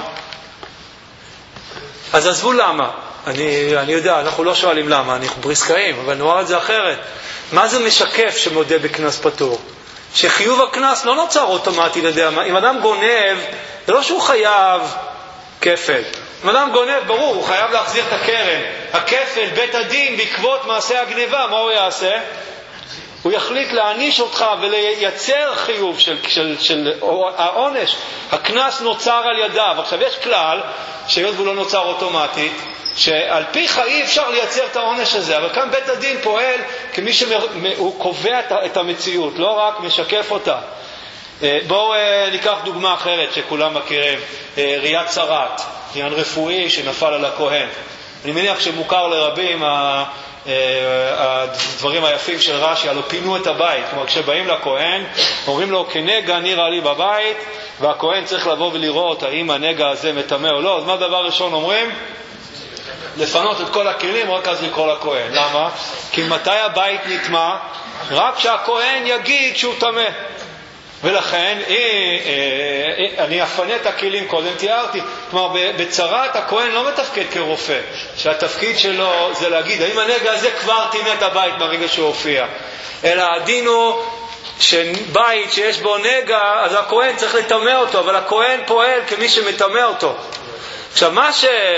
אז עזבו למה. אני יודע, אנחנו לא שואלים למה, אנחנו בריסקאים, אבל נאמר את זה אחרת. מה זה משקף שמודה בכנס פטור? שחיוב הכנס לא נוצר אוטומטי לידי. אם אדם גונב, זה לא שהוא חייב כפל. אם אדם גונב, ברור, הוא חייב להחזיר את הקרן. הכפל, בית הדין, בעקבות מעשה הגניבה, מה הוא יעשה? הוא יחליט להעניש אותך ולייצר חיוב של העונש. הכנס נוצר על ידיו. עכשיו יש כלל, שהיות והוא לא נוצר אוטומטית, שעל פיך אי אפשר לייצר את העונש הזה, אבל כאן בית הדין פועל כמי שהוא קובע את המציאות, לא רק משקף אותה. בואו ניקח דוגמה אחרת שכולם מכירים, ראיית צרת, עניין רפואי שנפל על הכהן. אני מניח שמוכר לרבים הדברים היפים של רש"י, הלא פינו את הבית. כלומר, כשבאים לכהן, אומרים לו, כנגע נראה לי בבית, והכהן צריך לבוא ולראות האם הנגע הזה מטמא או לא. אז מה דבר ראשון אומרים? לפנות את כל הכלים, רק אז לקרוא לכהן. למה? כי מתי הבית נטמא? רק שהכהן יגיד שהוא טמא. ולכן, אני אפנה את הכלים קודם, תיארתי, כלומר, בצרת הכהן לא מתפקד כרופא, שהתפקיד שלו זה להגיד, האם הנגע הזה כבר טימא את הבית ברגע שהוא הופיע, אלא הדין הוא שבית שיש בו נגע, אז הכהן צריך לטמא אותו, אבל הכהן פועל כמי שמטמא אותו. עכשיו, מה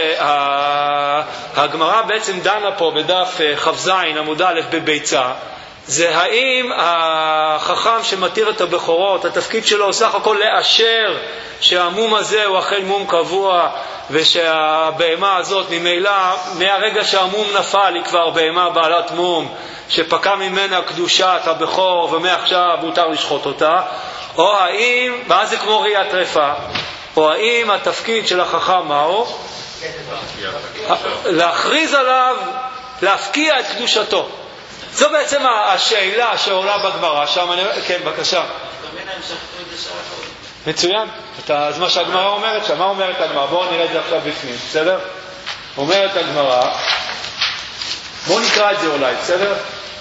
שהגמרא בעצם דנה פה בדף כ"ז עמוד א' בביצה, זה האם החכם שמתיר את הבכורות, התפקיד שלו סך הכל לאשר שהמום הזה הוא אכן מום קבוע, ושהבהמה הזאת ממילא, מהרגע שהמום נפל היא כבר בהמה בעלת מום, שפקע ממנה קדושת הבכור ומעכשיו מותר לשחוט אותה, או האם, ואז זה כמו ראייה טרפה, או האם התפקיד של החכם מהו? להכריז עליו, להפקיע את קדושתו. זו בעצם השאלה שעולה בגמרא. כן, בבקשה. מצוין. אז מה שהגמרא אומרת שם, מה אומרת הגמרא? בואו נראה את זה עכשיו בפנים, בסדר? אומרת הגמרא, בואו נקרא את זה אולי, בסדר?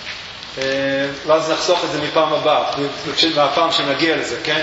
ואז נחסוך את זה מפעם הבאה, מהפעם שנגיע לזה, כן?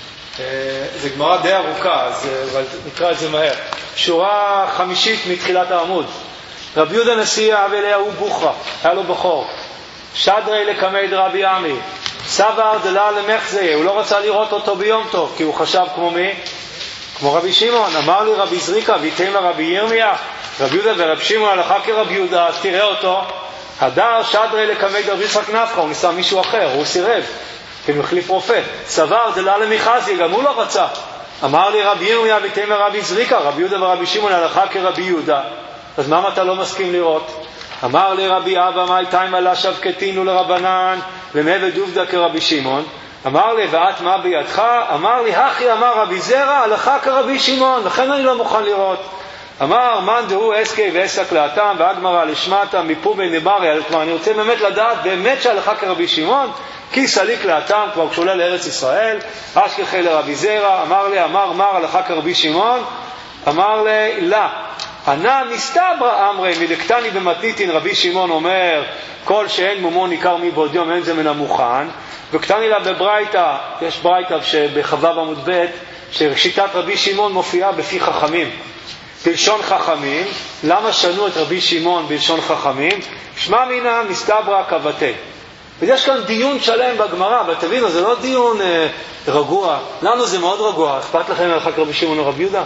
זה גמרא די ארוכה, אבל נקרא את זה מהר. שורה 5 מתחילת העמוד. רבי יהודה נשיא אליהו בוכרה, היה לו בכור. שדרי לקמי דרבי עמי, סבר דלה למחזיה, הוא לא רצה לראות אותו ביום טוב, כי הוא חשב כמו מי? כמו רבי שמעון. אמר לי רבי זריקה, ויתן לרבי ירמיה, רבי יהודה ורבי שמעון הלכה כרבי יהודה, אז תראה אותו. הדר שדרי לקמי דרבי יצחק נפחא, הוא ניסה מישהו אחר, הוא סירב, כי הוא החליף רופא. סבר דלה למחזיה, גם הוא לא רצה. אמר לי רבי ירמיה, ויתן לרבי זריקה, רבי יהודה ורבי שמעון הלכה כרבי יהודה, אז מה אתה לא מסכים לראות? אמר לי רבי אבא, מה איתיים עלה שבקתינו לרבנן, ומעבד עובדה כרבי שמעון. אמר לי, ואת מה בידך? אמר לי, הכי אמר רבי זרע, הלכה כרבי שמעון, לכן אני לא מוכן לראות. אמר, מן דהו אסקי ועסק לאתם, והגמרא לשמטה מפומי נמרי, כלומר, אני רוצה באמת לדעת, באמת שהלכה כרבי שמעון, כי סליק לאתם, כבר כשעולה לארץ ישראל, אשכחי לרבי זרע, אמר לי, אמר מר, הלכה כרבי שמעון, אמר לי, לא. ענה מסתברא אמרי מלקטני במתניתין, רבי שמעון אומר כל שאין מומו ניכר מבעודיום אין זה מן המוכן, וקטני לה בברייתא, יש ברייתא שבחווה בעמוד ב' ששיטת רבי שמעון מופיעה בפי חכמים בלשון חכמים. למה שנו את רבי שמעון בלשון חכמים? שמע מינה מסתברא כבתי. ויש כאן דיון שלם בגמרא, אבל תבינו, זה לא דיון רגוע. לנו זה מאוד רגוע. אכפת לכם הלכה כרבי שמעון או רבי יהודה?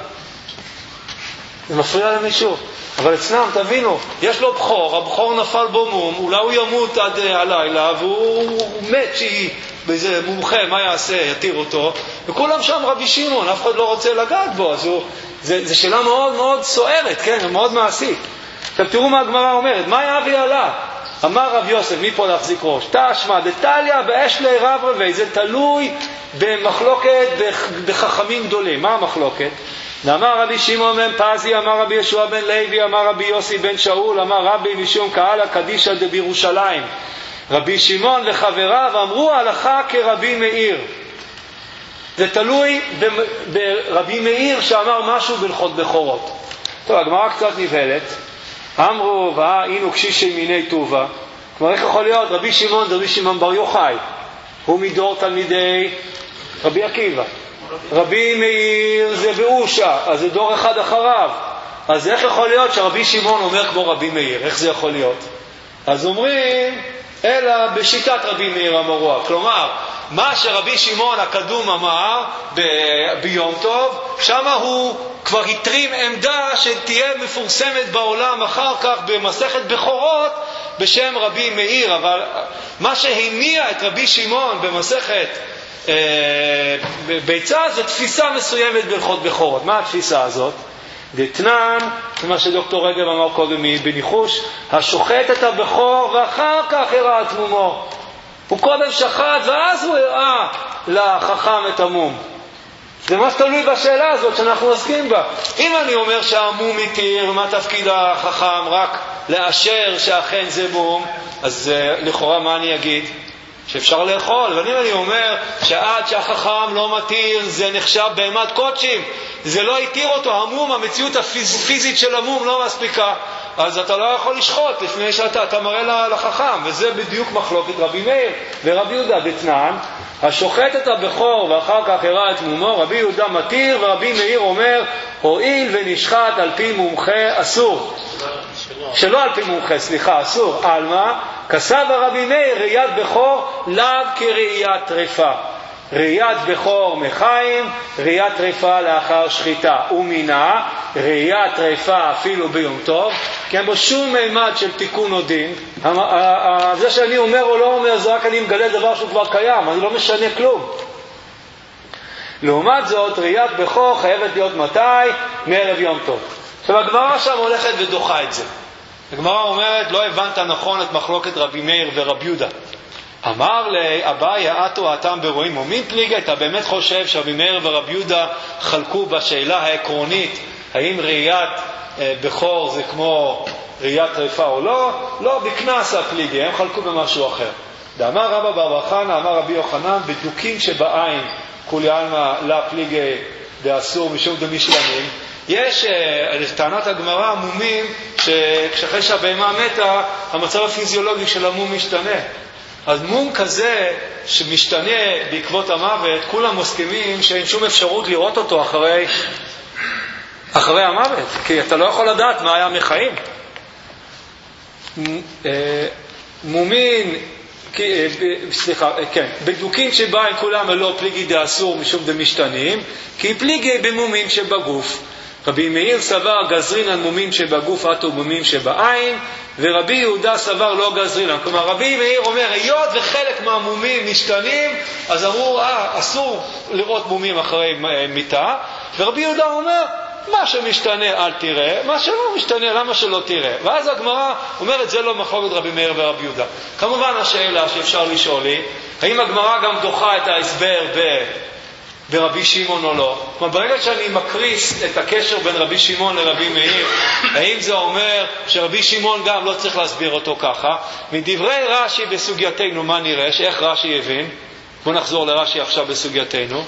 זה מפריע למישהו. אבל אצלם, תבינו, יש לו בחור, הבחור נפל בו מום, אולי הוא ימות עד הלילה, והוא מת שהיא באיזה מומחה, מה יעשה? יתיר אותו. וכולם שם רבי שמעון, אף אחד לא רוצה לגעת בו. אז זה שאלה מאוד מאוד סוערת, כן? מאוד מעשית. עכשיו תראו מה הגמרא אומרת. מה יאבי עלה? אמר רב יוסף, מפה להחזיק ראש, תשמע דתליה באש לרב רבי, זה תלוי במחלוקת בחכמים גדולים. מה המחלוקת? אמר רבי שמעון בן פזי, אמר רבי ישוע בן לוי, אמר רבי יוסי בן שאול, אמר רבי משום קהלה קדישא דבירושלים. רבי שמעון וחבריו אמרו הלכה כרבי מאיר. זה תלוי ברבי מאיר שאמר משהו בהלכות בכורות. טוב, הגמרא קצת נבהלת. אמרו והיינו קשישי מיני טובה. כלומר, איך יכול להיות? רבי שמעון זה רבי שמעון בר יוחאי, הוא מדור תלמידי רבי עקיבא. רבי מאיר זה באושה, אז זה דור אחד אחריו. אז איך יכול להיות שרבי שמעון אומר כמו רבי מאיר? איך זה יכול להיות? אז אומרים, אלא בשיטת רבי מאיר אמרו. כלומר, מה שרבי שמעון הקדום אמר ביום טוב, שמה הוא כבר התרים עמדה שתהיה מפורסמת בעולם אחר כך במסכת בכורות בשם רבי מאיר. אבל מה שהניע את רבי שמעון במסכת ביצה זה תפיסה מסוימת בהלכות בכורות. מה התפיסה הזאת? דתנן, מה שדוקטור רגב אמר קודם בניחוש, השוחט את הבכור ואחר כך הראה את מומו. הוא קודם שחט ואז הוא הראה לחכם את המום. זה מה שתלוי בשאלה הזאת שאנחנו עוסקים בה. אם אני אומר שהמום מתיר, מה תפקיד החכם? רק לאשר שאכן זה מום, אז לכאורה מה אני אגיד? שאפשר לאכול. אבל אם אני אומר שעד שהחכם לא מתיר זה נחשב בהמת קודשים, זה לא יתיר אותו, המום, המציאות הפיזית של המום לא מספיקה, אז אתה לא יכול לשחוט לפני שאתה מראה לחכם, וזה בדיוק מחלוקת רבי מאיר ורבי יהודה דתנן, השוחט את הבכור ואחר כך הראה את מומו, רבי יהודה מתיר ורבי מאיר אומר, הואיל ונשחט על פי מומחה אסור. שלא על פי מומחה, סליחה, אסור. אלמה, כסב הרבי מאיר ראיית בכור לאו כראיית טרפה. ראיית בכור מחיים, ראיית טרפה לאחר שחיטה. ומינה, ראיית טרפה אפילו ביום טוב, כי אין בו שום מימד של תיקון או דין. זה שאני אומר או לא אומר, זה רק אני מגלה דבר שהוא כבר קיים, אני לא משנה כלום. לעומת זאת, ראיית בכור חייבת להיות מתי? מערב יום טוב. עכשיו, הגמרא שם הולכת ודוחה את זה. הגמרא אומרת, לא הבנת נכון את מחלוקת רבי מאיר ורבי יהודה. אמר לאביי, האתו האטם ברואים ומין פליגה, אתה באמת חושב שרבי מאיר ורבי יהודה חלקו בשאלה העקרונית, האם ראיית בכור זה כמו ראיית טרפה או לא? לא, בקנס הפליגה, הם חלקו במשהו אחר. דאמר רבא בר חנא, אמר רבי יוחנן, בדוקים שבעין, כולי עלמא לה פליגה דאסור משום דמשתנים. יש טענת הגמרא מומים שכשאחרי שהבהמה מתה, המצב הפיזיולוגי של המום משתנה. אז מום כזה שמשתנה בעקבות המוות, כולם מסכימים שאין שום אפשרות לראות אותו אחרי המוות, כי אתה לא יכול לדעת מה היה מחיים. מומין, בדוקים שבהם כולם לא פליגי דאסור משום דמשתנים, כי פליגי במומים שבגוף. רבי מאיר סבר גזרין על מומים שבגוף עטו מומים שבעין, ורבי יהודה סבר לא גזרין. כלומר, רבי מאיר אומר, היות וחלק מהמומים משתנים, אז אמרו, אסור לראות מומים אחרי מיטה, ורבי יהודה אומר, מה שמשתנה אל תראה, מה שלא משתנה למה שלא תראה. ואז הגמרא אומרת, זה לא מחלוקת רבי מאיר ורבי יהודה. כמובן השאלה שאפשר לשאול היא, האם הגמרא גם דוחה את ההסבר ברבי שמעון או לא? כלומר, ברגע שאני מקריס את הקשר בין רבי שמעון לרבי מאיר, האם זה אומר שרבי שמעון גם לא צריך להסביר אותו ככה? מדברי רש"י בסוגייתנו, מה נראה? איך רש"י הבין? בוא נחזור לרש"י עכשיו בסוגייתנו.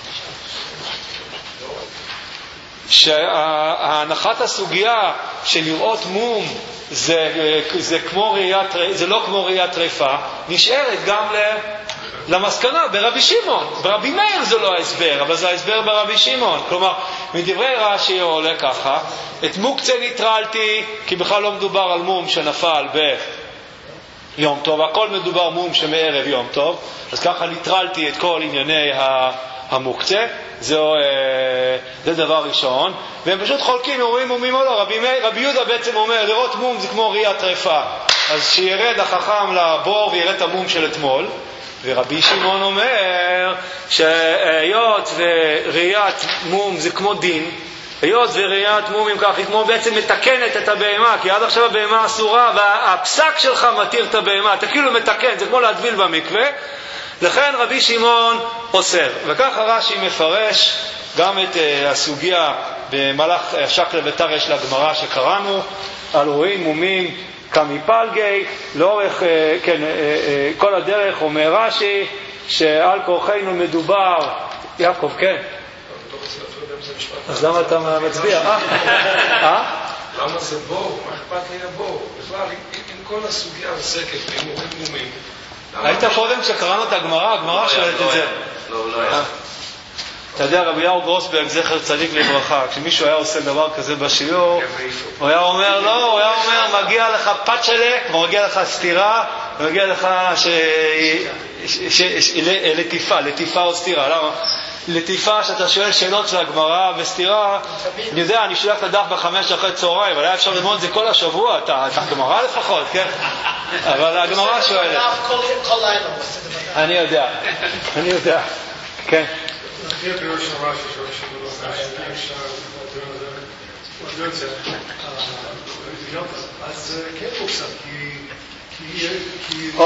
שההנחת הסוגיה של לראות מום זה לא כמו ראיית טרפה, נשארת גם למסקנה ברבי שמעון. ברבי מאיר זה לא ההסבר, אבל זה ההסבר ברבי שמעון. כלומר, מדברי רש"י עולה ככה, את מוקצה ניטרלתי, כי בכלל לא מדובר על מום שנפל ביום טוב, הכל מדובר מום שמערב יום טוב, אז ככה ניטרלתי את כל ענייני המוקצה. זה דבר ראשון, והם פשוט חולקים, רואים מומים או לא. רבי יהודה בעצם אומר, לראות מום זה כמו ראיית טרפה, אז שירד החכם לבור וירד את המום של אתמול. ורבי שמעון אומר שהיות וראיית מום זה כמו דין, היות וראיית מום אם כך היא כמו בעצם מתקנת את הבהמה, כי עד עכשיו הבהמה אסורה והפסק שלך מתיר את הבהמה, אתה כאילו מתקן, זה כמו להטביל במקווה, לכן רבי שמעון אוסר. וככה רש"י מפרש גם את הסוגיה במהלך שקלא וטרש לגמרא שקראנו על רואים מומים כמפלגי, לאורך כל הדרך אומר רש"י שעל כורחנו מדובר. יעקב, כן? אז למה אתה מצביע? למה זה בור? מה אכפת לי הבור? בכלל, אם כל הסוגיה עוסקת בהימורים מומים, היית קודם שקראנו את הגמרא שואלת את זה. לא היה. אתה יודע, רבי יאו גרוסברג, זכר צדיק לברכה, כשמישהו היה עושה דבר כזה בשיעור, הוא היה אומר, לא, הוא היה אומר, מגיע לך פאצ'לה, מגיע לך סתירה, מגיע לך לטיפה או סתירה. למה? לטיפה שאתה שואל שאלות של הגמרא וסתירה, אני יודע, אני שולח את הדף ב5 אחרי צהריים, אבל היה אפשר ללמוד את זה כל השבוע, את הגמרא לפחות, כן? אבל הגמרא שואלת. אני יודע, כן. לפי הפירוש של רש"י, אז כן מוקסם, כי...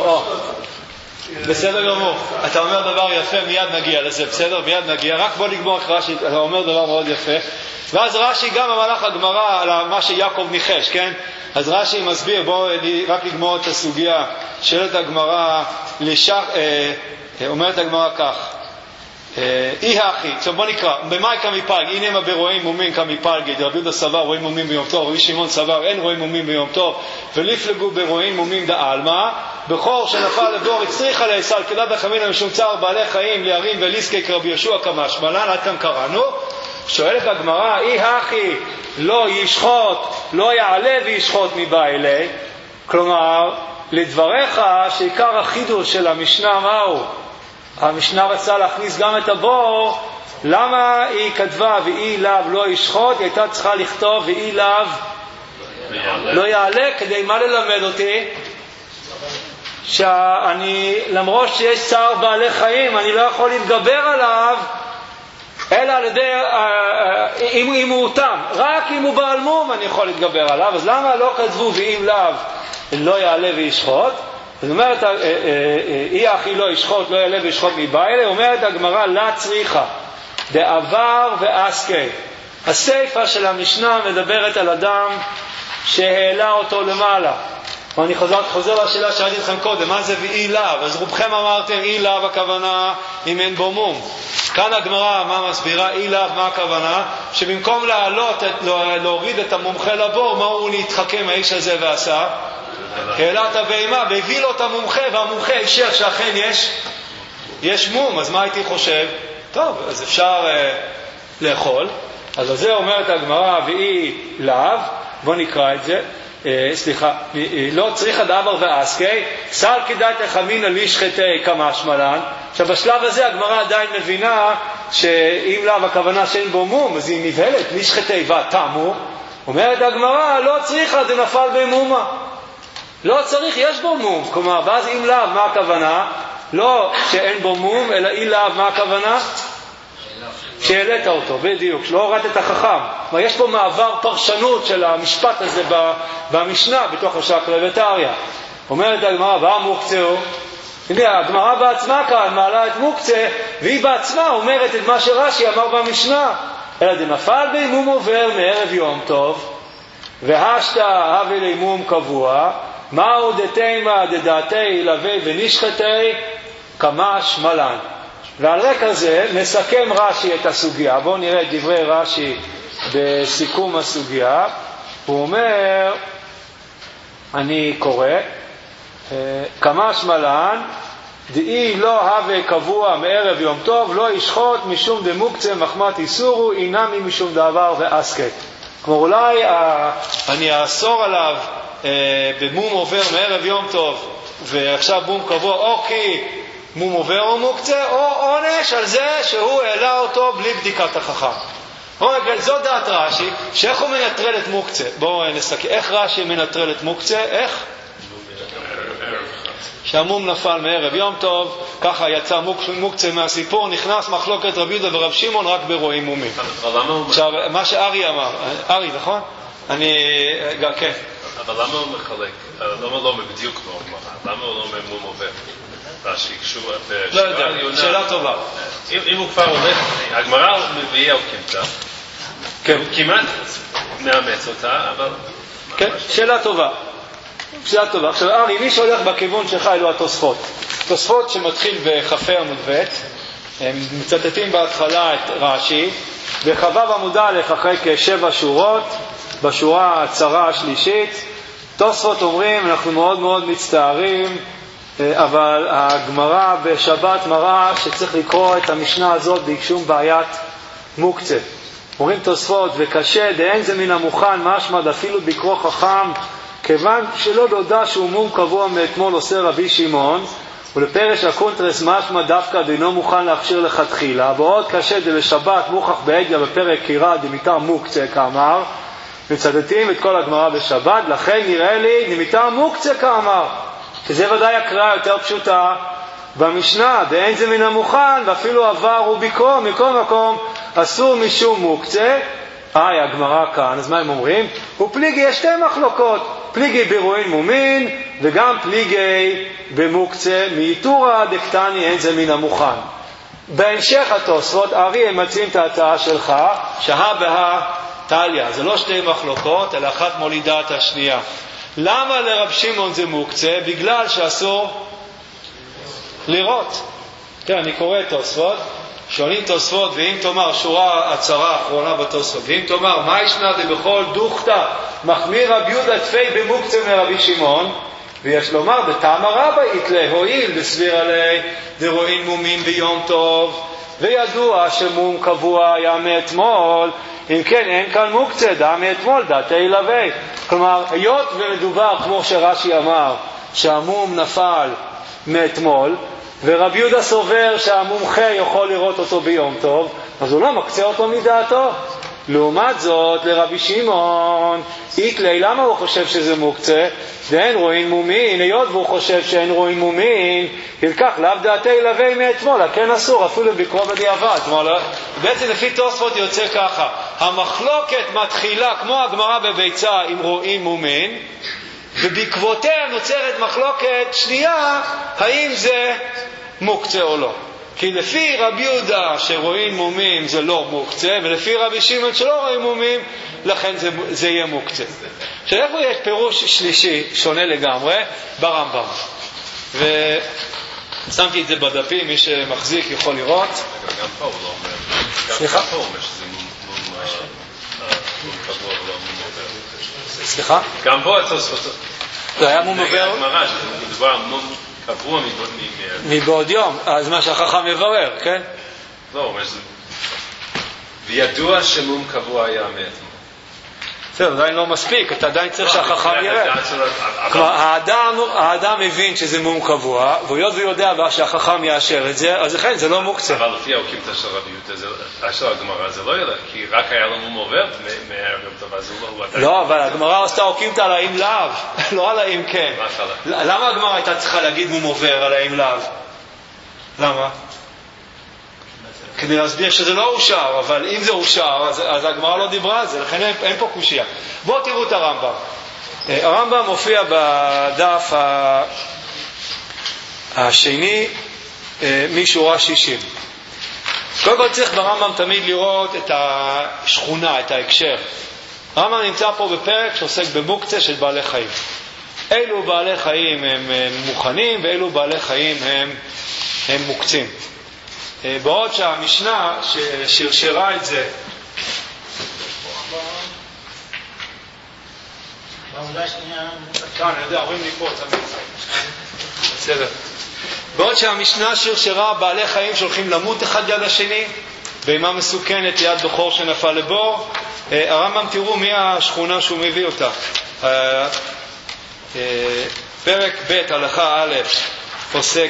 בסדר גמור, אתה אומר דבר יפה, מיד נגיע לזה, בסדר? מיד נגיע, רק בוא נגמור איך רש"י, אתה אומר דבר מאוד יפה. ואז רש"י גם במהלך הגמרא על מה שיעקב ניחש, כן? אז רש"י מסביר, בואו רק לגמור את הסוגיה, שאלת הגמרא, אומרת הגמרא כך, אי הכי, עכשיו בוא נקרא, במאי כמפלג, הנה מה ברואים מומין כמפלג, רבי יהודה סבר רואים מומין ביום טוב, רבי שמעון סבר אין רואים מומין ביום טוב, ולפלגו ברואים מומין דעלמא, בכור שנפל לבור הצריכה לאסל כדד החמינא משום צער בעלי חיים לירים וליסקי כרבי יהושע כמשמלן, עד כאן קראנו. שואלת הגמרא, אי הכי לא ישחוט, לא יעלה וישחוט מבעילי, כלומר לדבריך שעיקר החידוש של המשנה מהו? המשנה רצה להכניס גם את הבור, למה היא כתבה ואי לאו לא ישחוט? היא הייתה צריכה לכתוב ואי לאו לא יעלה, כדי מה ללמד אותי? שאני למרות שיש צער בעלי חיים אני לא יכול להתגבר עליו אלא על ידי אם הוא אותם, רק אם הוא בעל מום אני יכול להתגבר עליו. אז למה לא כתבו ואם לאו לא יעלה וישחוט? זאת אומרת, אי הכי לא ישחוט, לא יעלה וישחוט מבעילי, אומרת הגמרא, לה צריכה, דעבר ואסקי. הסיפה של המשנה מדברת על אדם שהעלה אותו למעלה. ואני חוזר לשאלה שאלתי אתכם קודם, מה זה ואי לאו? אז רובכם אמרתם אי לאו הכוונה אם אין בו מום. כאן הגמרא מה מסבירה? אי לאו מה הכוונה? שבמקום להוריד את המומחה לבור, מה הוא להתחכם האיש הזה ועשה? העלה את הבהמה והביא לו את המומחה, והמומחה אישר שאכן יש מום. אז מה הייתי חושב? טוב, אז אפשר לאכול. אז על זה אומרת הגמרא ואי לאו, בוא נקרא את זה. לא צריך דעבר ואסקי, סל כדאי תחמינא לישחטי כמשמלן. עכשיו בשלב הזה הגמרא עדיין מבינה שאם לאו הכוונה שאין בו מום, אז היא נבהלת, לישחטי ותמו. אומרת הגמרא, לא צריכה, זה נפל במומה. לא צריך, יש בו מום. כלומר, ואז אם לאו, מה הכוונה? לא שאין בו מום, אלא אם לאו, מה הכוונה? שהעלית אותו, בדיוק, שלא הורדת את החכם. יש פה מעבר פרשנות של המשפט הזה במשנה, בתוך השקלא וטריא. אומרת הגמרא, ואה מוקצה הוא? הנה, הגמרא בעצמה כאן מעלה את מוקצה, והיא בעצמה אומרת את מה שרש"י אמר במשנה. אלא דנפל במום עובר מערב יום טוב, והשתה הווה לימום קבוע, מהו דתימה דדעתי לווה ונשחטי כמש מלן. ועל רקע זה מסכם רש"י את הסוגיה. בואו נראה את דברי רש"י בסיכום הסוגיה. הוא אומר, אני קורא, כמש מלן דאי לא הווה קבוע מערב יום טוב לא ישחוט משום דמוקצה מחמת איסורו אינמי משום דבר ואסקי. כלומר אולי אני אאסור עליו במום עובר מערב יום טוב ועכשיו מום קבוע, או כי מום עובר או מוקצה, או עונש על זה שהוא העלה אותו בלי בדיקת החכם. זו דעת רש"י, שאיך הוא מנטרל את מוקצה? בואו נסתכל, איך רש"י מנטרל את מוקצה? איך? שהמום נפל מערב יום טוב, ככה יצא מוקצה מהסיפור, נכנס מחלוקת רבי יהודה ורב שמעון רק ברואים מומים. עכשיו, מה שארי אמר, ארי, נכון? כן. אבל למה הוא מחלק? למה לא בדיוק למה הוא לא מום עובר? לא יודע, שאלה טובה. אם הוא כבר הולך, הגמרא מביאה על קמטה, הוא כמעט מאמץ אותה, אבל... כן, שאלה טובה. עכשיו ארי, מי שהולך בכיוון שלך אלו התוספות. תוספות שמתחיל בכ"ה עמוד ב', הם מצטטים בהתחלה את רש"י, בכ"ו עמוד א' אחרי כ7 שורות, בשורה הצרה השלישית, תוספות אומרים, אנחנו מאוד מאוד מצטערים, אבל הגמרא בשבת מראה שצריך לקרוא את המשנה הזאת ביקשום בעיית מוקצה. אומרים תוספות, וקשה דאין זה מן המוכן משמע אפילו בקרוא חכם, כיוון שלא דודה שהוא מום קבוע מאתמול עושה רבי שמעון, ולפרש הקונטרס משמע דווקא דינו מוכן להכשיר לכתחילה, ועוד קשה דבשבת מוכח בעדיה בפרק קירה דמיתר מוקצה כאמר, מצטטים את כל הגמרא בשבת, לכן נראה לי דמיתר מוקצה כאמר, שזה ודאי הקראה יותר פשוטה במשנה, דאין זה מן המוכן, ואפילו עבר וביקרו, מכל מקום אסור משום מוקצה. הגמרא כאן, אז מה הם אומרים? ופליגי יש שתי מחלוקות, פליגי ברואים מומין, וגם פליגי במוקצה, מאיתורא דקטני אין זה מן המוכן. בהמשך התוספות, ארי הם מציעים את ההצעה שלך, שהה בה טליה, זה לא שתי מחלוקות, אלא אחת מולידה את השנייה. למה לרב שמעון זה מוקצה? בגלל שאסור לראות. תראה, אני קורא את תוספות. שואלים תוספות, ואם תאמר, שורה הצרה האחרונה בתוספות, ואם תאמר, מה ישנה דבכל דוכתא מחמיר רבי יהודה תפי במוקצה מרבי שמעון, ויש לומר, בטעם הרבה יתלה, הועיל בסביר עלי דרואים מומים ביום טוב, וידוע שמום קבוע היה מאתמול, אם כן אין כאן מוקצה, דע מאתמול, דעתי ילווה. כלומר, היות ומדובר, כמו שרש"י אמר, שהמום נפל מאתמול, ורבי יהודה סובר שהמומחה יכול לראות אותו ביום טוב, אז הוא לא מקצה אותו מדעתו. לעומת זאת, לרבי שמעון, איתלי, למה הוא חושב שזה מוקצה? ואין רואים מומין, היות והוא חושב שאין רואים מומין, ילקח לאו דעתי ילווה מאתמול, כן אסור, אפילו בקרוא בדיעבד. בעצם לפי תוספות יוצא ככה, המחלוקת מתחילה כמו הגמרא בביצה עם רואים מומין, ובעקבותיה נוצרת מחלוקת שנייה, האם זה מוקצה או לא. כי לפי רבי יהודה שרואים מומים זה לא מוקצה, ולפי רבי שמעון שלא רואים מומים, לכן זה יהיה מוקצה. עכשיו איפה יש פירוש שלישי, שונה לגמרי, ברמב"ם. ושמתי את זה בדפים, מי שמחזיק יכול לראות. גם פה הוא לא אומר. סליחה? גם פה הוא אומר שזה מום קבוע ולא מום עובר. סליחה? גם פה התוספות. זה היה מום עובר? הגמרא, שמדובר על מום קבוע מבעוד יום, אז מה שהחכם יברר, כן? לא, הוא אומר שזה... וידוע שמום קבוע היה מאתמול. בסדר, עדיין לא מספיק, אתה עדיין צריך שהחכם יראה. כלומר, האדם מבין שזה מום קבוע, והיות ויודע שהחכם יאשר את זה, אז לכן זה לא מוקצה. אבל לפי האוקימתא של רבי יהודה, של הגמרא זה לא ילך, כי רק היה לו מום עובר מערב יום טוב, אז הוא עדיין... לא, אבל הגמרא עשתה אוקימתא על האם לאו, לא על האם כן. למה הגמרא הייתה צריכה להגיד מום עובר על האם לאו? למה? כדי להסביר שזה לא אושר, אבל אם זה אושר, אז הגמרא לא דיברה על זה, לכן אין פה קושיה. בואו תראו את הרמב"ם. הרמב"ם מופיע בדף השני משורה 60. קודם כל צריך ברמב"ם תמיד לראות את השכונה, את ההקשר. הרמב"ם נמצא פה בפרק שעוסק במוקצה של בעלי חיים. אילו בעלי חיים הם מוכנים, ואילו בעלי חיים הם מוקצים. בעוד שהמשנה ששרשרה את זה בעוד שהמשנה שרשרה בעלי חיים שהולכים למות אחד יד השני, בהמה מסוכנת ליד בחור שנפל לבור, הרמב"ם תראו מי השכונה שהוא מביא אותה. פרק ב' הלכה א' עוסק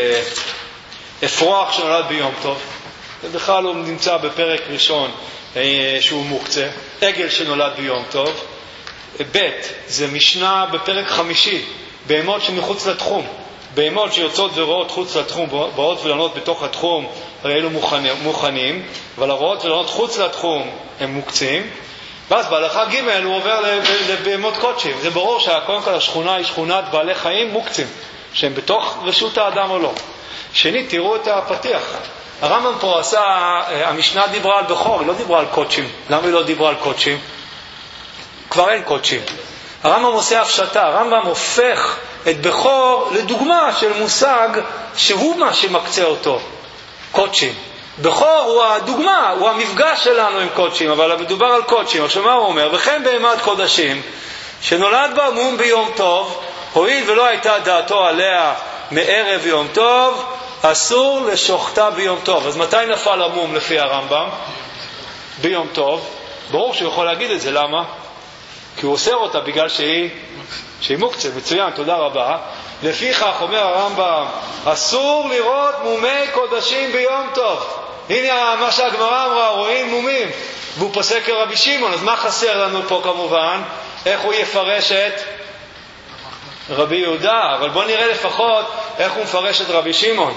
אפרוח שנולד ביום טוב, ובכלל הוא נמצא בפרק ראשון שהוא מוקצה. עגל שנולד ביום טוב. ב' זה משנה בפרק חמישי, בהמות שמחוץ לתחום, בהמות שיוצאות ורואות חוץ לתחום, באות ולענות בתוך התחום, הרי אלו מוכנים, אבל הרואות ולענות חוץ לתחום הם מוקצים. ואז בהלכה ג' הוא עובר לבהמות קודשים. זה ברור שקודם כל השכונה היא שכונת בעלי חיים מוקצים, שהם בתוך רשות האדם או לא. שנית, תראו את הפתיח. הרמב"ם פה עשה, המשנה דיברה על בכור, היא לא דיברה על קודשים. למה היא לא דיברה על קודשים? כבר אין קודשים. הרמב"ם עושה הפשטה, הרמב"ם הופך את בכור לדוגמה של מושג שהוא מה שמקצה אותו, קודשים. בכור הוא הדוגמה, הוא המפגש שלנו עם קודשים, אבל מדובר על קודשים. עכשיו מה הוא אומר? וכן בהמת קודשים, שנולד בה מום ביום טוב, הואיל ולא הייתה דעתו עליה מערב יום טוב, אסור לשוחטה ביום טוב. אז מתי נפל המום לפי הרמב"ם? ביום טוב. ברור שהוא יכול להגיד את זה, למה? כי הוא אוסר אותה בגלל שהיא מוקצה. מצוין, תודה רבה. לפיכך אומר הרמב"ם, אסור לראות מומי קודשים ביום טוב. הנה מה שהגמרא אמרה, רואים מומים, והוא פוסק כרבי שמעון. אז מה חסר לנו פה כמובן? איך הוא יפרש את רבי יהודה? אבל בוא נראה לפחות איך הוא מפרש את רבי שמעון.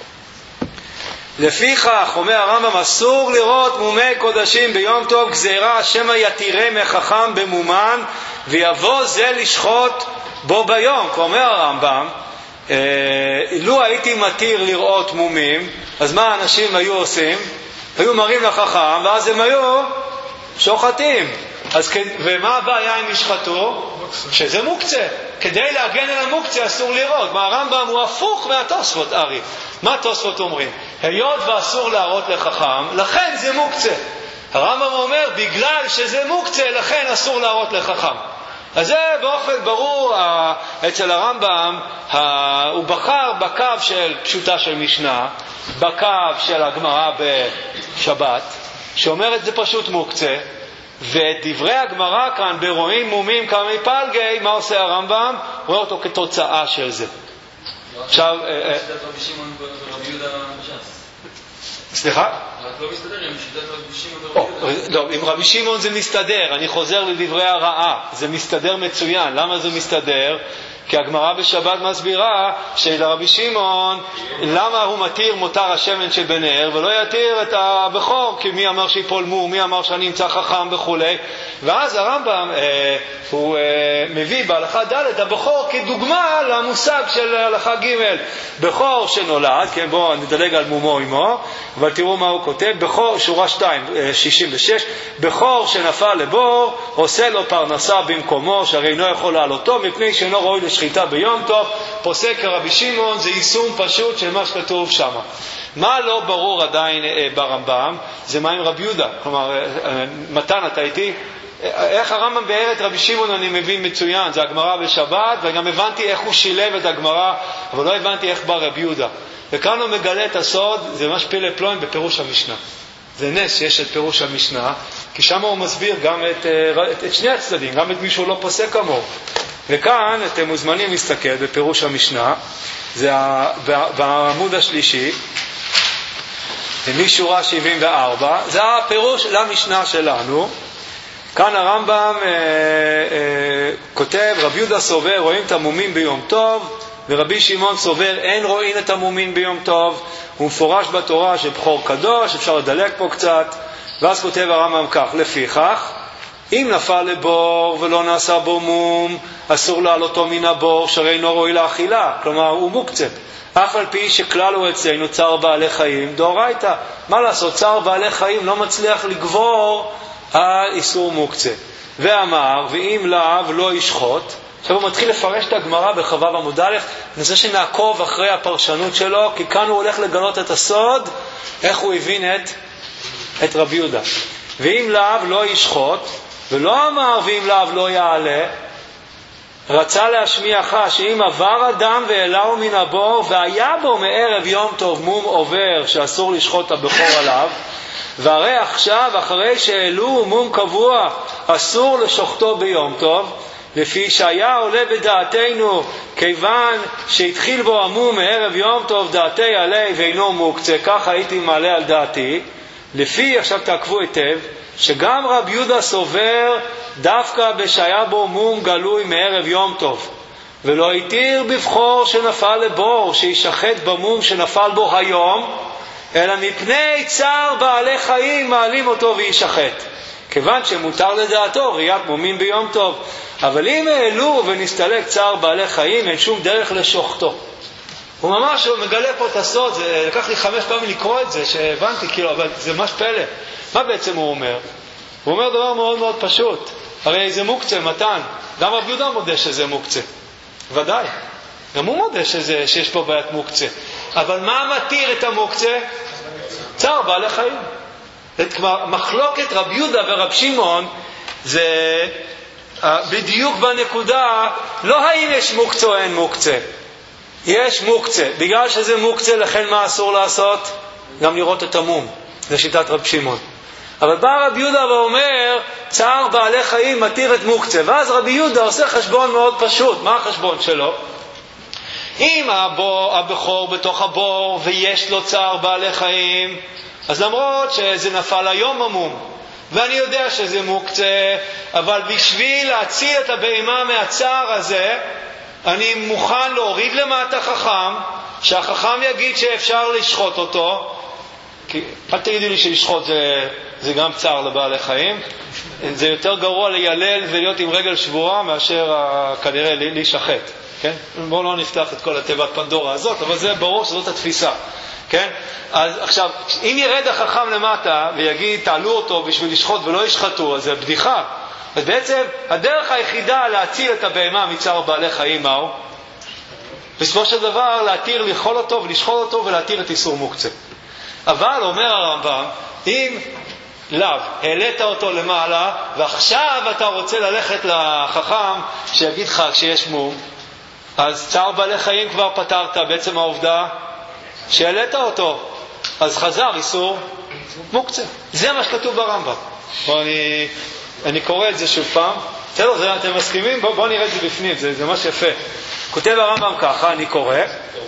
לפיכך אומר הרמב"ם, אסור לראות מומי קודשים ביום טוב, גזירה שמא יתירה מחכם במומן ויבוא זה לשחוט בו ביום. אומר הרמב"ם, לו הייתי מתיר לראות מומים, אז מה האנשים היו עושים? היו מראים לחכם ואז הם היו שוחטים. ומה הבעיה אם ישחטו? שזה מוקצה. כדי להגן על המוקצה אסור לראות. מה הרמב"ם הוא הפוך מהתוספות, ארי. מה התוספות אומרים? היות ואסור להראות לחכם, לכן זה מוקצה. הרמב"ם אומר, בגלל שזה מוקצה, לכן אסור להראות לחכם. אז זה באופן ברור, אצל הרמב"ם, הוא בחר בקו של פשוטה של משנה, בקו של הגמרא בשבת, שאומרת זה פשוט מוקצה, ואת דברי הגמרא כאן ברואים מומים כמי פלגי, מה עושה הרמב"ם? רואה אותו כתוצאה של זה. עכשיו, סליחה? לא מסתדר עם שיטת רבי שמעון ורבי יהודה. לא, עם רבי שמעון זה מסתדר, אני חוזר לדברי הרעה, זה מסתדר מצוין. למה זה מסתדר? כי הגמרא בשבת מסבירה שלרבי שמעון, למה הוא מתיר מותר השמן שבנר ולא יתיר את הבכור, כי מי אמר שיפול מום, מי אמר שאני אמצא חכם וכו'. ואז הרמב"ם הוא מביא בהלכה ד' הבכור כדוגמה למושג של הלכה ג', בכור שנולד, כן, בואו נדלג על מומו עמו, אבל תראו מה הוא כותב, בכור, שורה 2, 66, בכור שנפל לבור עושה לו פרנסה במקומו, שהרי אינו יכול לעלותו מפני שאינו ראוי לשחיטה ביום טוב. פוסק רבי שמעון, זה יישום פשוט של מה שכתוב שם. מה לא ברור עדיין ברמב"ם? זה מה עם רבי יהודה. כלומר, מתן, אתה איתי? איך הרמב"ם באר את רבי שמעון אני מבין מצוין, זה הגמרא בשבת, וגם הבנתי איך הוא שילב את הגמרא, אבל לא הבנתי איך בא רבי יהודה. וכאן הוא מגלה את הסוד, זה מה שפילה פלוין בפירוש המשנה. זה נס שיש את פירוש המשנה, כי שם הוא מסביר גם את שני הצדדים, גם את מי שהוא לא פוסק כמוהו. וכאן אתם מוזמנים להסתכל בפירוש המשנה, זה בעמוד השלישי, משורה 74, זה הפירוש למשנה שלנו. כאן הרמב"ם כותב, רבי יהודה סובר רואים את המומים ביום טוב, ורבי שמעון סובר אין רואים את המומים ביום טוב. הוא מפורש בתורה שבכור קדוש, אפשר לדלק פה קצת. ואז כותב הרמב"ם כך, לפיכך אם נפל לבור ולא נעשה בו מום, אסור לעלותו מן הבור, שהרי אינו ראוי לאכילה, כלומר הוא מוקצה. אף על פי שכלל הוא אצלנו צער בעלי חיים דאורייתא. מה לעשות, צער בעלי חיים לא מצליח לגבור על איסור מוקצה. ואמר, ואם לאו לא ישחוט. עכשיו הוא מתחיל לפרש את הגמרא בחווה עמוד א', ננסה שנעקוב אחרי הפרשנות שלו, כי כאן הוא הולך לגלות את הסוד, איך הוא הבין את רבי יהודה. ואם לאו לא ישחוט, ולא אמר ואם לאו לא יעלה, רצה להשמיעך שאם עבר אדם ואליהו מן הבור, והיה בו מערב יום טוב מום עובר שאסור לשחוט הבכור עליו, והרי עכשיו אחרי שאלו מום קבוע אסור לשוחטו ביום טוב, לפי שהיה עולה בדעתנו כיוון שהתחיל בו המום מערב יום טוב דעתי עלי ואינו מוקצה, כך הייתי מעלה על דעתי. לפי, עכשיו תעקבו היטב, שגם רבי יהודה סובר דווקא בשהיה בו מום גלוי מערב יום טוב, ולא התיר בבחור שנפל לבור שישחט במום שנפל בו היום, אלא מפני צער בעלי חיים מעלים אותו וישחט, כיוון שמותר לדעתו ראיית מומים ביום טוב. אבל אם העלו ונסתלק צער בעלי חיים, אין שום דרך לשוחטו. הוא ממש מגלה פה את הסוד, זה לקח לי 5 פעמים לקרוא את זה, שהבנתי כאילו, אבל זה ממש פלא. מה בעצם הוא אומר? הוא אומר דבר מאוד מאוד פשוט. הרי זה מוקצה, מתן. גם רבי יהודה מודה שזה מוקצה. ודאי. גם הוא מודה שיש פה בעיית מוקצה. אבל מה מתיר את המוקצה? צער בעלי חיים. מחלוקת רבי יהודה ורב שמעון זה בדיוק בנקודה, לא האם יש מוקצה או אין מוקצה. יש מוקצה. בגלל שזה מוקצה, לכן מה אסור לעשות? גם לראות את המום. זה שיטת רב שמעון. אבל בא רבי יהודה ואומר, צער בעלי חיים מתיר את מוקצה. ואז רבי יהודה עושה חשבון מאוד פשוט. מה החשבון שלו? אם הבכור בתוך הבור ויש לו צער בעלי חיים, אז למרות שזה נפל היום המום, ואני יודע שזה מוקצה, אבל בשביל להציל את הבהמה מהצער הזה, אני מוכן להוריד למטה חכם, שהחכם יגיד שאפשר לשחוט אותו, כי אל תגידי לי שלשחוט זה גם צער לבעלי חיים, זה יותר גרוע לילל ולהיות עם רגל שבורה מאשר כנראה להישחט. כן? בואו לא נפתח את כל התיבת פנדורה הזאת, אבל זה ברור שזאת התפיסה. כן? אז עכשיו, אם ירד החכם למטה ויגיד תעלו אותו בשביל לשחוט ולא ישחטו, אז זה בדיחה. אז בעצם הדרך היחידה להציל את הבהמה מצער בעלי חיים מהו? בסופו של דבר להתיר לאכול אותו ולשחול אותו ולהתיר את איסור מוקצה. אבל אומר הרמב"ם, אם לאו, העלית אותו למעלה ועכשיו אתה רוצה ללכת לחכם שיגיד לך כשיש מום, אז צער בעלי חיים כבר פתרת, בעצם העובדה שהעלית אותו, אז חזר איסור מוקצה. זה מה שכתוב ברמב"ם. אני קורא את זה שוב פעם. בסדר, אתם מסכימים? בואו נראה את זה בפנים, זה ממש יפה. כותב הרמב"ם ככה, אני קורא,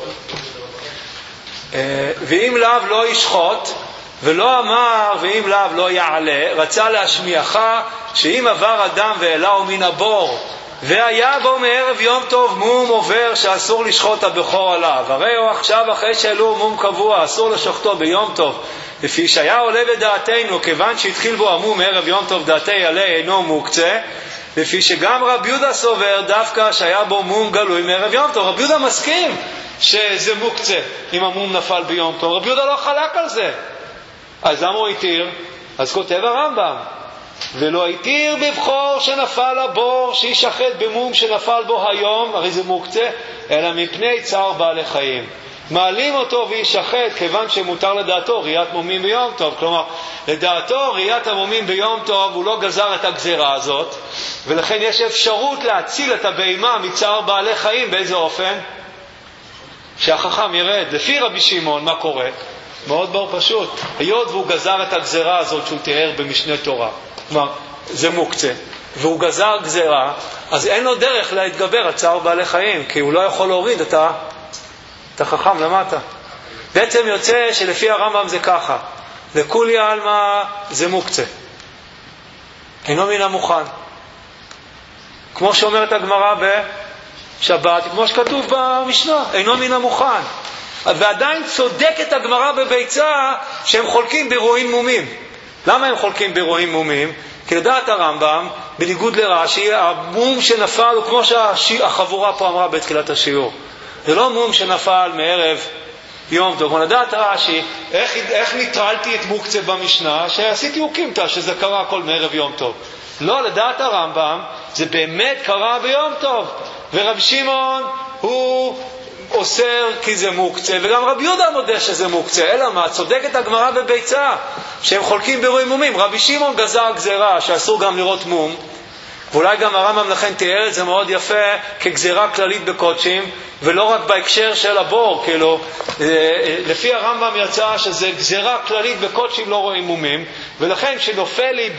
ואם לאו לא ישחוט ולא אמר ואם לאו לא יעלה, רצה להשמיעך שאם עבר אדם ואליהו מן הבור והיה בו מערב יום טוב מום עובר שאסור לשחוט הבכור עליו, הרי הוא עכשיו אחרי שאלו מום קבוע אסור לשחטו ביום טוב, לפי שהיה עולה בדעתנו כיוון שהתחיל בו המום מערב יום טוב דעתי עלי אינו מוקצה, לפי שגם רב יהודה סובר דווקא שהיה בו מום גלוי מערב יום טוב. רב יהודה מסכים שזה מוקצה אם המום נפל ביום טוב, רב יהודה לא חלק על זה, אז למה הוא התיר? אז כותב הרמב"ם, ולא התיר בבחור שנפל הבור שישחט במום שנפל בו היום, הרי זה מוקצה, אלא מפני צער בעלי חיים מעלים אותו וישחט כיוון שמותר לדעתו ראיית מומים ביום טוב. כלומר לדעתו ראיית המומים ביום טוב הוא לא גזר את הגזירה הזאת, ולכן יש אפשרות להציל את הבהמה מצער בעלי חיים. באיזה אופן? שהחכם ירד. לפי רבי שמעון מה קורה? מאוד מאוד פשוט, היות והוא גזר את הגזירה הזאת שהוא תיאר במשנה תורה, כלומר זה מוקצה והוא גזר גזירה, אז אין לו דרך להתגבר על צער בעלי חיים, כי הוא לא יכול להוריד את החכם למטה. בעצם יוצא שלפי הרמב"ם זה ככה, לכולי עלמא זה מוקצה, אינו מן המוכן, כמו שאומרת הגמרא בשבת, כמו שכתוב במשנה, אינו מן המוכן. ועדיין צודקת הגמרא בביצה שהם חולקים באירועים מומים. למה הם חולקים באירועים מומים? כי לדעת הרמב"ם, בניגוד לרש"י, המום שנפל הוא כמו שהחבורה פה אמרה בתחילת השיעור, זה לא מום שנפל מערב יום טוב. לדעת רש"י, איך ניטרלתי את מוקצה במשנה? שעשיתי הוקימתא שזה קרה הכל מערב יום טוב. לא, לדעת הרמב"ם זה באמת קרה ביום טוב, ורב שמעון הוא אוסר כי זה מוקצה, וגם רבי יהודה מודה שזה מוקצה. אלא מה? צודקת הגמרא בביצה שהם חולקים באירועים מומים. רבי שמעון גזר גזירה שאסור גם לראות מום, ואולי גם הרמב"ם לכן תיאר את זה מאוד יפה כגזירה כללית בקודשים, ולא רק בהקשר של הבור. כאילו לפי הרמב"ם יצא שזה גזירה כללית בקודשים לא רואים מומים, ולכן שנופל לי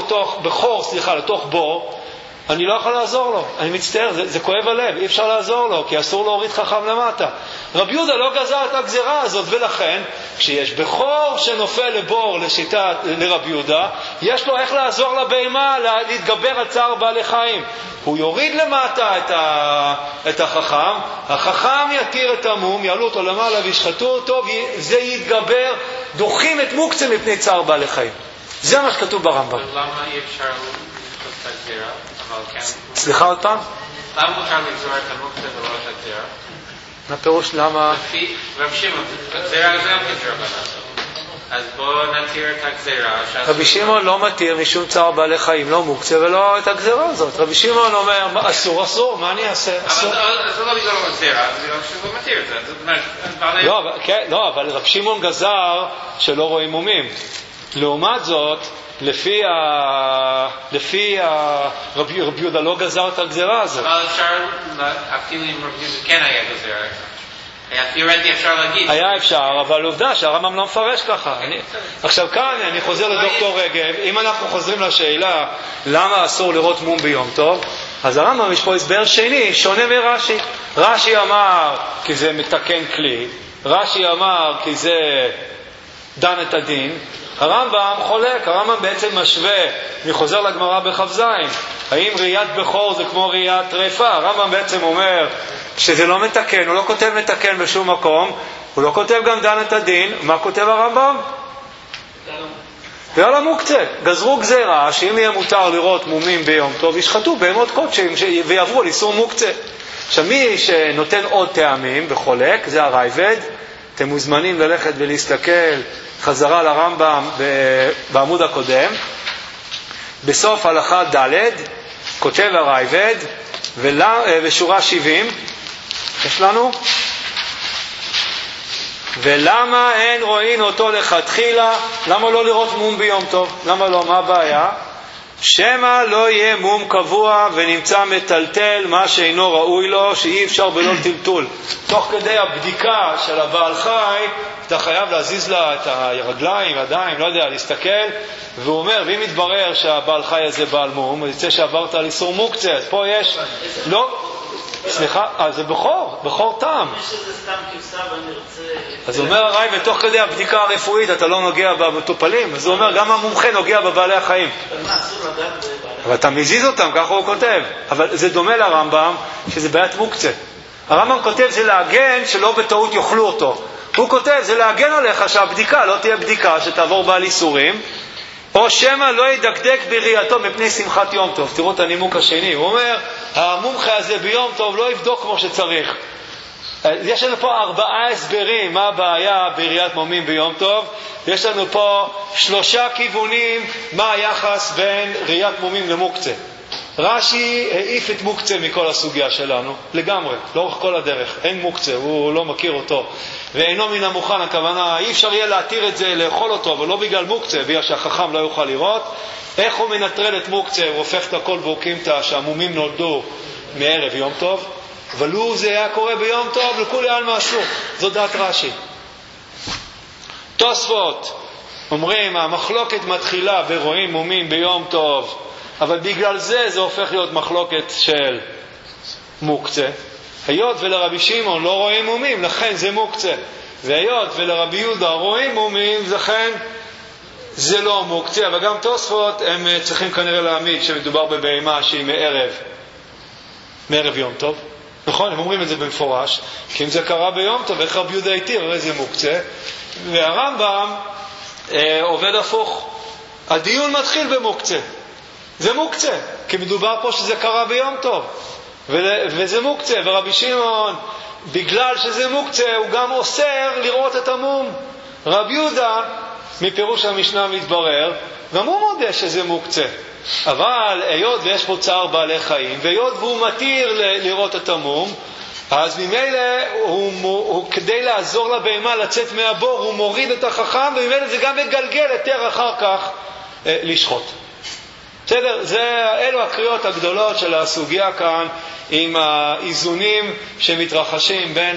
לתוך בור, אני לא יכול לעזור לו, אני מצטער, זה כואב הלב, אי אפשר לעזור לו, כי אסור להוריד חכם למטה. רבי יהודה לא גזר את הגזירה הזאת, ולכן כשיש בכור שנופל לבור לרבי יהודה, יש לו איך לעזור לבהמה להתגבר על צער בעלי חיים. הוא יוריד למטה את החכם, החכם יתיר את המום, יעלו אותו למעלה וישחטו אותו, וזה יתגבר, דוחים את מוקצה מפני צער בעלי חיים. זה מה שכתוב ברמב"ם. למה אי אפשר את הגזירה? סליחה עוד פעם? למה מותר לגזור את המוקצה ולא את הגזירה? מה פירוש למה? לפי רב שמעון, הגזירה זה הגזירה בנעשו. אז בואו נתיר את הגזירה. רבי שמעון לא מתיר משום צער בעלי חיים, לא מוקצה ולא את הגזירה הזאת. רבי שמעון אומר, אסור, מה אני אעשה? אבל זה לא בגלל הגזירה, זה בגלל שהוא לא מתיר את זה. לא, אבל רבי שמעון גזר שלא רואים מומים. לעומת זאת, לפי רבי יהודה לא גזר את הגזירה הזאת. אבל אפשר, אפילו אם רבי יהודה כן היה גזירה, היה תיאורטי אפשר להגיד. היה אפשר, אבל עובדה שהרמב"ם לא מפרש ככה. עכשיו כאן אני חוזר לדוקטור רגב, אם אנחנו חוזרים לשאלה למה אסור לראות מום ביום טוב, אז הרמב"ם יש פה הסבר שני, שונה מרש"י. רש"י אמר כי זה מתקן כלי, רש"י אמר כי זה דן את הדין. הרמב"ם חולק, הרמב"ם בעצם משווה, מחוזר לגמרא בכ"ז, האם ראיית בכור זה כמו ראיית טרפה. הרמב"ם בעצם אומר שזה לא מתקן, הוא לא כותב מתקן בשום מקום, הוא לא כותב גם דן את הדין. מה כותב הרמב"ם? ועל המוקצה, גזרו גזירה שאם יהיה מותר לראות מומים ביום טוב, ישחטו בהמות קודשים ויעברו על איסור מוקצה. עכשיו מי שנותן עוד טעמים וחולק זה הרייבד. אתם מוזמנים ללכת ולהסתכל חזרה לרמב"ם בעמוד הקודם. בסוף הלכה ד' כותב הרייבד, ושורה 70, יש לנו? ולמה אין רואים אותו לכתחילה? למה לא לראות מום ביום טוב? למה לא? מה הבעיה? שמה לא יהיה מום קבוע ונמצא מטלטל מה שאינו ראוי לו, שאי אפשר בלא טלטול. תוך כדי הבדיקה של הבעל חי, אתה חייב להזיז לה את הרגליים, ידיים, לא יודע, להסתכל, והוא אומר, ואם יתברר שהבעל חי הזה בעל מום, אז יצא שעברת על איסור מוקצה. אז פה יש, לא, סליחה, זה בחור טעם. אז הוא אומר הרי, ותוך כדי הבדיקה הרפואית אתה לא נוגע במטופלים, אז הוא אומר גם המומחה נוגע בבעלי החיים. אבל אתה מזיז אותם, ככה הוא כותב. אבל זה דומה לרמב"ם, שזה בעיית מוקצה. הרמב"ם כותב זה להגן שלא בטעות יאכלו אותו. הוא כותב זה להגן עליך שהבדיקה לא תהיה בדיקה שתעבור בעל איסורים, או שמה לא ידקדק בראייתו מפני שמחת יום טוב. תראו את הנימוק השני, הוא אומר המומחה הזה ביום טוב לא יבדוק כמו שצריך. יש לנו פה 4 הסברים מה הבעיה בראיית מומים ביום טוב. יש לנו פה 3 כיוונים מה היחס בין ראיית מומים למוקצה. רש"י העיף את מוקצה מכל הסוגיה שלנו לגמרי, לאורך כל הדרך. אין מוקצה, הוא לא מכיר אותו, ואינו מן המוכן. הכוונה אי אפשר יהיה להתיר את זה, לאכול אותו, אבל לא בגלל מוקצה, בגלל שהחכם לא יוכל לראות. איך הוא מנטרל את מוקצה? הוא הופך את הכל באוקימתא שהמומים נולדו מערב יום טוב, אבל לו זה היה קורה ביום טוב לכולי עלמא אסור. זו דעת רש"י. תוספות אומרים המחלוקת מתחילה ברואים מומים ביום טוב, אבל בגלל זה הופך להיות מחלוקת של מוקצה. היות ולרבי שמעון לא רואים מומים, לכן זה מוקצה. והיות ולרבי יהודה רואים מומים, לכן זה לא מוקצה. אבל גם תוספות הם צריכים כנראה להעמיד שמדובר בבהמה שהיא מערב יום טוב. נכון, הם אומרים את זה במפורש, כי אם זה קרה ביום טוב, איך רבי יהודה התיר, הרי זה מוקצה. והרמב"ם עובד הפוך. הדיון מתחיל במוקצה. זה מוקצה, כי מדובר פה שזה קרה ביום טוב, וזה מוקצה. ורבי שמעון, בגלל שזה מוקצה, הוא גם אוסר לראות את המום. רבי יהודה, מפירוש המשנה מתברר, גם הוא מודה שזה מוקצה. אבל היות ויש פה צער בעלי חיים, והיות והוא מתיר לראות את המום, אז ממילא הוא כדי לעזור לבהמה לצאת מהבור, הוא מוריד את החכם, וממילא זה גם מגלגל יותר אחר כך לשחוט. בסדר? אלו הקריאות הגדולות של הסוגיה כאן, עם האיזונים שמתרחשים בין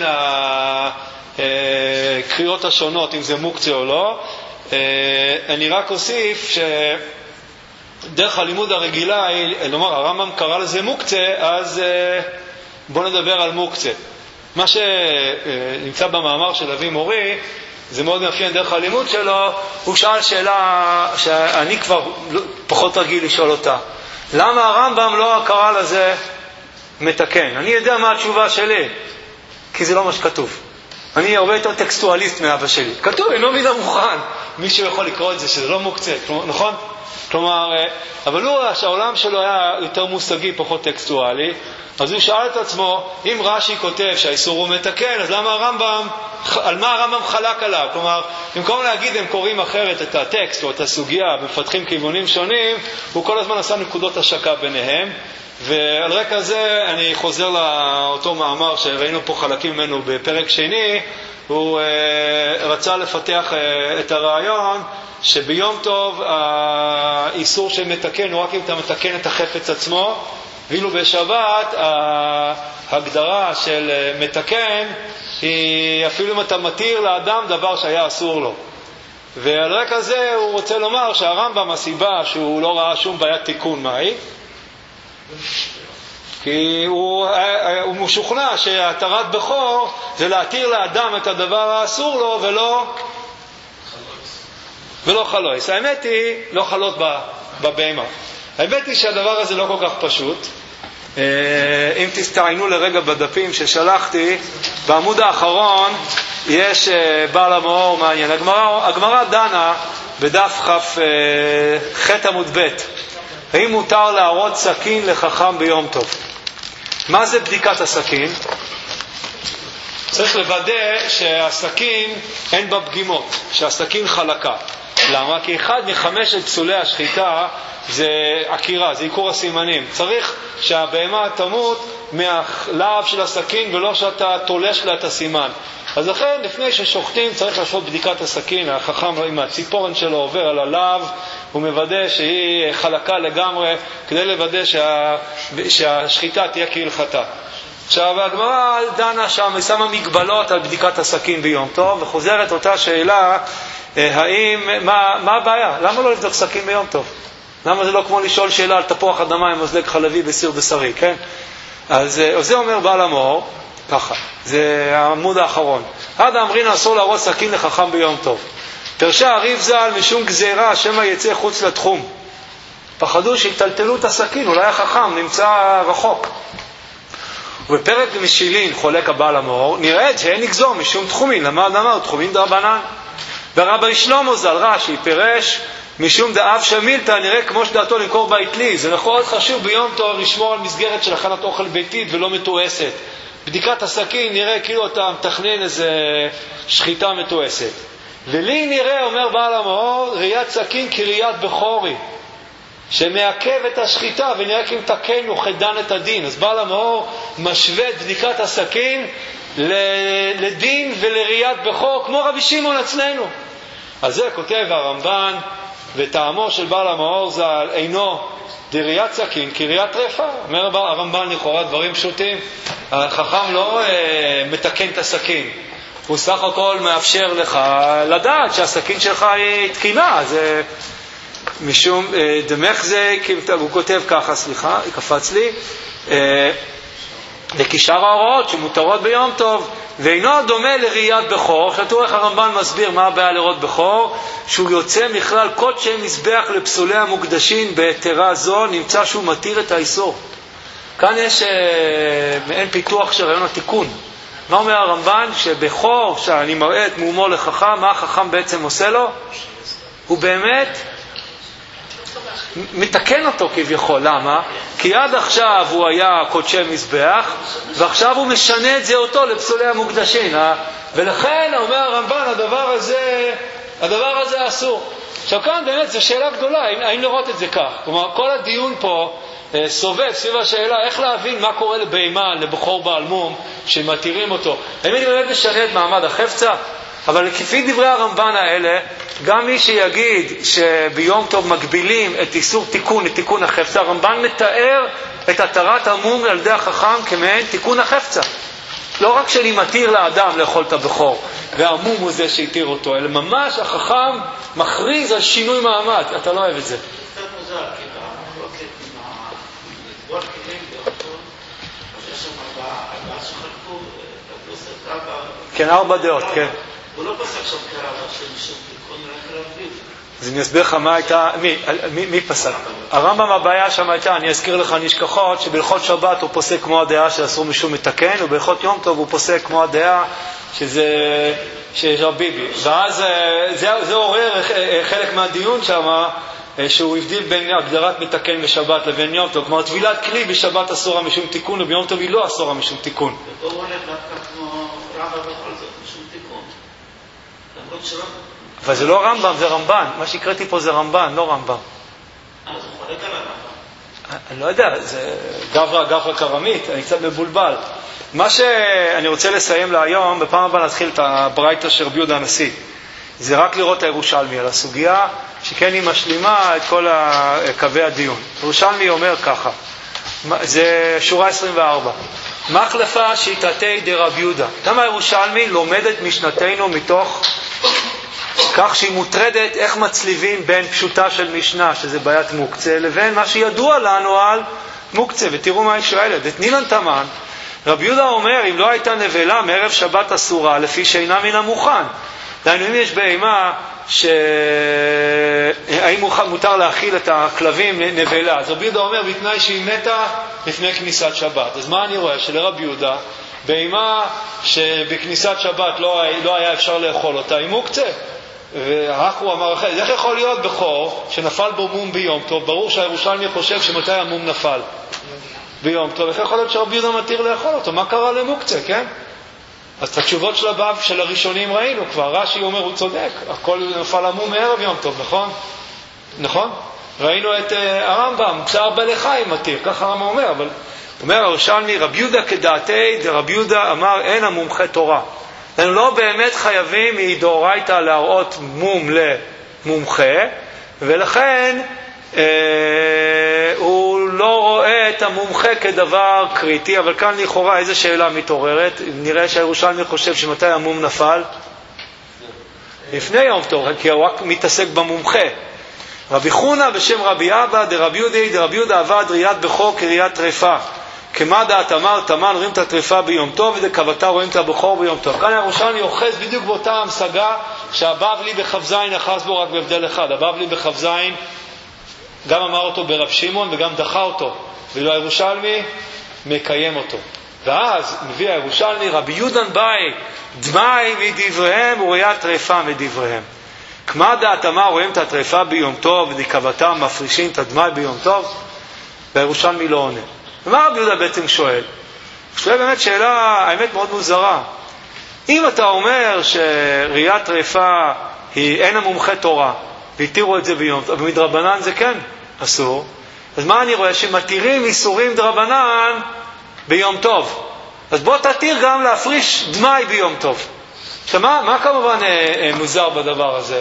הקריאות השונות, אם זה מוקצה או לא. אני רק אוסיף שדרך הלימוד הרגילה, נאמר, הרמב"ם קרא לזה מוקצה, אז בואו נדבר על מוקצה. מה שנמצא במאמר של אבי מורי, זה מאוד מאפיין דרך הלימוד שלו. הוא שאל שאלה שאני כבר פחות רגיל לשאול אותה. למה הרמב"ם לא קרא לזה מתקן? אני יודע מה התשובה שלי, כי זה לא מה שכתוב. אני הרבה יותר טקסטואליסט מאבא שלי. כתוב, אינו מן המוכן. מישהו יכול לקרוא את זה שזה לא מוקצה, נכון? כלומר, אבל הוא, שהעולם שלו היה יותר מושגי, פחות טקסטואלי, אז הוא שאל את עצמו, אם רש"י כותב שהאיסור הוא מתקן, אז למה הרמב"ם, על מה הרמב"ם חלק עליו? כלומר, במקום להגיד הם קוראים אחרת את הטקסט או את הסוגיה, מפתחים כיוונים שונים, הוא כל הזמן עשה נקודות השקה ביניהם. ועל רקע זה אני חוזר לאותו מאמר שראינו פה חלקים ממנו בפרק שני. הוא רצה לפתח את הרעיון שביום טוב האיסור שמתקן הוא רק אם אתה מתקן את החפץ עצמו, ואילו בשבת ההגדרה של מתקן היא אפילו אם אתה מתיר לאדם דבר שהיה אסור לו. ועל רקע זה הוא רוצה לומר שהרמב"ם, הסיבה שהוא לא ראה שום בעיית תיקון מהי, כי הוא משוכנע שהתרת בכור זה להתיר לאדם את הדבר האסור לו ולא חלויס. האמת היא לא חלות בבהמה. האמת היא שהדבר הזה לא כל כך פשוט. אם תסתעיינו לרגע בדפים ששלחתי, בעמוד האחרון יש בעל המאור מעניין. הגמרא דנה בדף ח' עמוד ב', האם מותר להראות סכין לחכם ביום טוב? מה זה בדיקת הסכין? צריך לוודא שהסכין אין בה פגימות, שהסכין חלקה. למה? כי אחד מחמשת פסולי השחיטה זה עקירה, זה עיקור הסימנים. צריך שהבהמה תמות מהלהב של הסכין ולא שאתה תולש לה את הסימן. אז לכן לפני ששוחטים צריך לעשות בדיקת הסכין. החכם עם הציפורן שלו עובר על הלהב, הוא מוודא שהיא חלקה לגמרי כדי לוודא שהשחיטה תהיה כהלכתה. עכשיו הגמרא דנה שם ושמה מגבלות על בדיקת הסכין ביום טוב, וחוזרת אותה שאלה, מה הבעיה? למה לא לבדוק סכין ביום טוב? למה זה לא כמו לשאול שאלה על תפוח אדמה עם מזלג חלבי בסיר בשרי, כן? אז זה אומר בעל המאור, ככה, זה העמוד האחרון. עד האמרין אסור להרוס סכין לחכם ביום טוב. פרשה הריב ז"ל משום גזירה שמא יצא חוץ לתחום. פחדו שיטלטלו את הסכין, אולי החכם נמצא רחוק. ובפרק משילין חולק הבעל המאור, נראה שאין נגזור משום תחומין, למה אמר תחומין דרבנן. ורבי שלמה ז"ל רש"י פירש משום דאב שמילתא, נראה כמו שדעתו למכור בית לי. זה נכון חשוב ביום טוב לשמור על מסגרת של הכנת אוכל ביתית ולא מתועסת. בדיקת הסכין נראה כאילו אתה מתכנן איזה שחיטה מתועסת. ולי נראה, אומר בעל המאור, ראיית סכין כראיית בכורי, שמעכב את השחיטה ונראה כי מתקן וחדן את הדין. אז בעל המאור משווה את בדיקת הסכין לדין ולראיית בכור כמו רבי שמעון אצלנו. אז זה כותב הרמב"ן, וטעמו של בעל המאור ז"ל אינו דראיית סכין כראיית טרפה. אומר הרמב"ן לכאורה דברים פשוטים. החכם לא מתקן את הסכין, הוא סך הכל מאפשר לך לדעת שהסכין שלך היא תקינה. זה משום דמך זה, הוא כותב ככה, סליחה, קפץ לי, לקישר ההוראות שמותרות ביום טוב, ואינו דומה לראיית בכור. שתראו איך הרמב"ן מסביר מה הבעיה לראות בכור, שהוא יוצא מכלל קודשי מזבח לפסולי המוקדשים. בהתרה זו נמצא שהוא מתיר את האיסור. כאן יש מעין פיתוח של רעיון התיקון. מה אומר הרמב"ן? שבכור שאני מראה את מומו לחכם, מה החכם בעצם עושה לו? הוא באמת מתקן אותו כביכול. למה? כי עד עכשיו הוא היה קודשי מזבח, ועכשיו הוא משנה את זה אותו לפסולי המוקדשים. ולכן אומר הרמב"ן, הדבר הזה אסור. עכשיו כאן באמת זו שאלה גדולה, האם לראות את זה כך? כלומר, כל הדיון פה סובב סביב השאלה איך להבין מה קורה לבהמה, לבכור בעל מום, שמתירים אותו. האם אני באמת משנה את מעמד החפצה? אבל כפי דברי הרמב"ן האלה, גם מי שיגיד שביום טוב מגבילים את איסור תיקון, את תיקון החפצה, הרמב"ן מתאר את התרת המום על ידי החכם כמעין תיקון החפצה. לא רק שאני מתיר לאדם לאכול את הבכור, והמום הוא זה שהתיר אותו, אלא ממש החכם מכריז על שינוי מעמד. אתה לא אוהב את זה. קצת מוזר, כי במחלוקת עם הדבר כלים באותו, יש שם ארבעה שחלקו, בפוסק רבא. כן, 4 דעות, כן. הוא לא פסק שם קרבה של משום תיקון, רק להבדיל. אז אני אסביר לך מה הייתה, מי פסק? הרמב"ם הבעיה שם הייתה, אני אזכיר לך נשכחות, שבהלכות שבת הוא פוסק כמו הדעה שאסור משום מתקן, ובהלכות יום טוב הוא פוסק כמו הדעה שיש רביבי. ואז זה עורר חלק מהדיון שם, שהוא הבדיל בין הגדרת מתקן בשבת לבין יום טוב. כלומר, טבילת כלי בשבת אסורה משום תיקון, וביום טוב היא לא אסורה משום תיקון. ופה הוא הולך דווקא כמו רבא בכל זאת, משום תיקון. למרות שלא... אבל זה לא רמב"ם, זה רמב"ן. מה שהקראתי פה זה רמב"ן, לא רמב"ם. אז הוא חולק על הרמב"ם. אני לא יודע, זה גברא קרמית, אני קצת מבולבל. מה שאני רוצה לסיים להיום, בפעם הבאה נתחיל את הברייתא של רבי יהודה הנשיא. זה רק לראות הירושלמי על הסוגיה, שכן היא משלימה את כל קווי הדיון. ירושלמי אומר ככה, זה שורה 24. מחלפה שיטתי דרבי יהודה. למה ירושלמי לומדת משנתנו מתוך כך שהיא מוטרדת איך מצליבים בין פשוטה של משנה, שזה בעיית מוקצה, לבין מה שידוע לנו על מוקצה. ותראו מה היא שואלת. דתנינן תמן, רבי יהודה אומר, אם לא הייתה נבלה מערב שבת אסורה, לפי שאינה מן המוכן. דהיינו, אם יש בהמה האם מותר להאכיל את הכלבים נבלה, אז רבי יהודה אומר בתנאי שהיא מתה לפני כניסת שבת. אז מה אני רואה? שלרבי יהודה בהמה שבכניסת שבת לא היה אפשר לאכול אותה, היא מוקצה. ואך הוא אמר אחרי, איך יכול להיות בכור שנפל בו מום ביום טוב? ברור שהירושלמי חושב שמתי המום נפל ביום טוב. איך יכול להיות שרבי יהודה מתיר לאכול אותו? מה קרה למוקצה, כן? אז את התשובות של הבב של הראשונים ראינו כבר. רש"י אומר, הוא צודק, הכל נפל עמום מערב יום טוב, נכון? נכון? ראינו את הרמב"ם, צער בעלי חיים מתיר, ככה הרמב"ם אומר, אבל אומר הירושלמי, רבי יהודה כדעתי, רבי יהודה אמר, אין המומחה תורה. הם לא באמת חייבים מדאורייתא להראות מום למומחה, ולכן הוא לא רואה את המומחה כדבר קריטי. אבל כאן לכאורה איזו שאלה מתעוררת. נראה שהירושלמי חושב שמתי המום נפל? לפני יום טוב, כי הוא רק מתעסק במומחה. רבי חונה בשם רבי אבא דרבי יהודה עבד ראיית בכור כראיית טרפה. כמה דעת אמר תמן רואים את הטרפה ביום טוב ודקבתה רואים את הבכור ביום טוב. כאן הירושלמי אוחז בדיוק באותה המשגה שהבבלי בכ"ז אחז בו, רק בהבדל אחד. הבבלי בכ"ז גם אמר אותו ברב שמעון וגם דחה אותו, ואילו הירושלמי מקיים אותו. ואז מביא הירושלמי, רבי יהודן באי דמאי מדבריהם וראיית טרפה מדבריהם. כמה דעת אמר רואים את הטרפה ביום טוב ודקבתה מפרישים את הדמאי ביום טוב? והירושלמי לא עונה. ומה רבי יהודה בעצם שואל? שואל באמת שאלה, האמת מאוד מוזרה. אם אתה אומר שראיית טרפה היא אין המומחה תורה, והתירו את זה ביום טוב, ומדרבנן זה כן אסור, אז מה אני רואה? שמתירים איסורים דרבנן ביום טוב. אז בוא תתיר גם להפריש דמאי ביום טוב. עכשיו, מה כמובן מוזר בדבר הזה?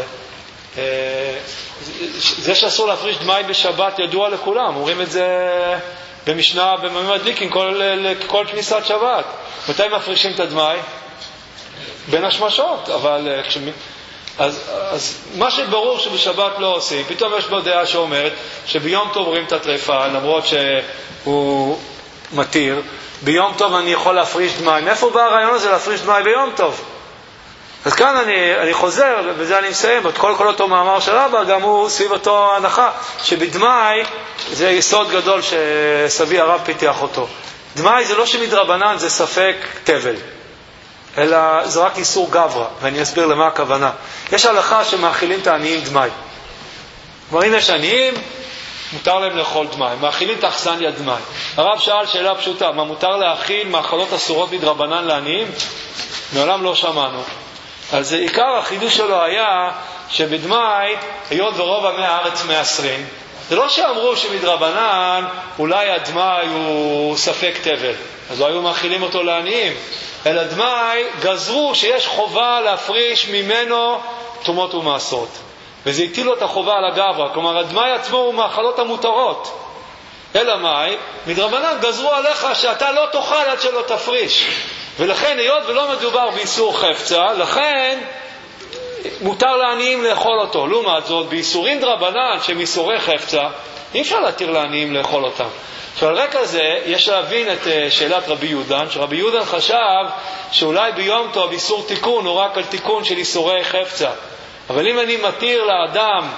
זה שאסור להפריש דמאי בשבת ידוע לכולם, אומרים את זה במשנה במדליקים כל כניסת שבת. מתי מפרישים את הדמאי? בין השמשות. אבל אז מה שברור שבשבת לא עושים, פתאום יש בו דעה שאומרת שביום טוב רואים את הטרפה, למרות שהוא מתיר, ביום טוב אני יכול להפריש דמאי. מאיפה בא הרעיון הזה להפריש דמאי ביום טוב? אז כאן אני חוזר, ובזה אני מסיים, את כל אותו מאמר של אבא, גם הוא סביב אותו הנחה, שבדמאי זה יסוד גדול שסבי הרב פיתח אותו. דמאי זה לא שמדרבנן, זה ספק תבל, אלא זה רק איסור גברא, ואני אסביר למה הכוונה. יש הלכה שמאכילים את העניים דמאי. כלומר, אם יש עניים, מותר להם לאכול דמאי, מאכילים את האכסניה דמאי. הרב שאל שאלה פשוטה, מה מותר להאכיל מאכלות אסורות מדרבנן לעניים? מעולם לא שמענו. אז עיקר החידוש שלו היה שבדמאי, היות ורוב עמי הארץ מעשרים, זה לא שאמרו שמדרבנן אולי הדמאי הוא ספק תבל, אז לא היו מאכילים אותו לעניים, אלא דמאי גזרו שיש חובה להפריש ממנו תרומות ומעשרות, וזה הטיל לו את החובה על הגברא. כלומר הדמאי עצמו הוא מאכלות המותרות, אלא מאי מדרבנן גזרו עליך שאתה לא תאכל עד שלא תפריש, ולכן היות ולא מדובר באיסור חפצה, לכן מותר לעניים לאכול אותו. לעומת זאת באיסורים דרבנן שהם איסורי חפצה אי אפשר להתיר לעניים לאכול אותם. עכשיו על רקע זה יש להבין את שאלת רבי יהודן, שרבי יהודן חשב שאולי ביום טוב איסור תיקון הוא רק על תיקון של איסורי חפצה, אבל אם אני מתיר לאדם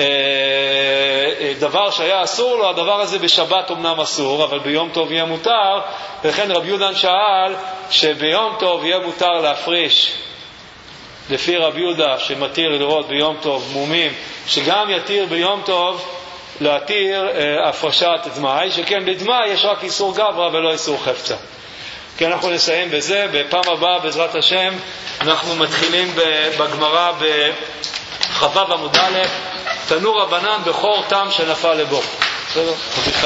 דבר שהיה אסור לו, הדבר הזה בשבת אמנם אסור, אבל ביום טוב יהיה מותר. ולכן רבי יהודן שאל שביום טוב יהיה מותר להפריש, לפי רבי יהודה שמתיר לראות ביום טוב מומים, שגם יתיר ביום טוב להתיר הפרשת דמאי, שכן בדמאי יש רק איסור גברא ולא איסור חפצה. כי אנחנו נסיים בזה. בפעם הבאה בעזרת השם אנחנו מתחילים בגמרא בחב"ב עמוד א', תנו רבנן בכור תם שנפל לבור. בסדר?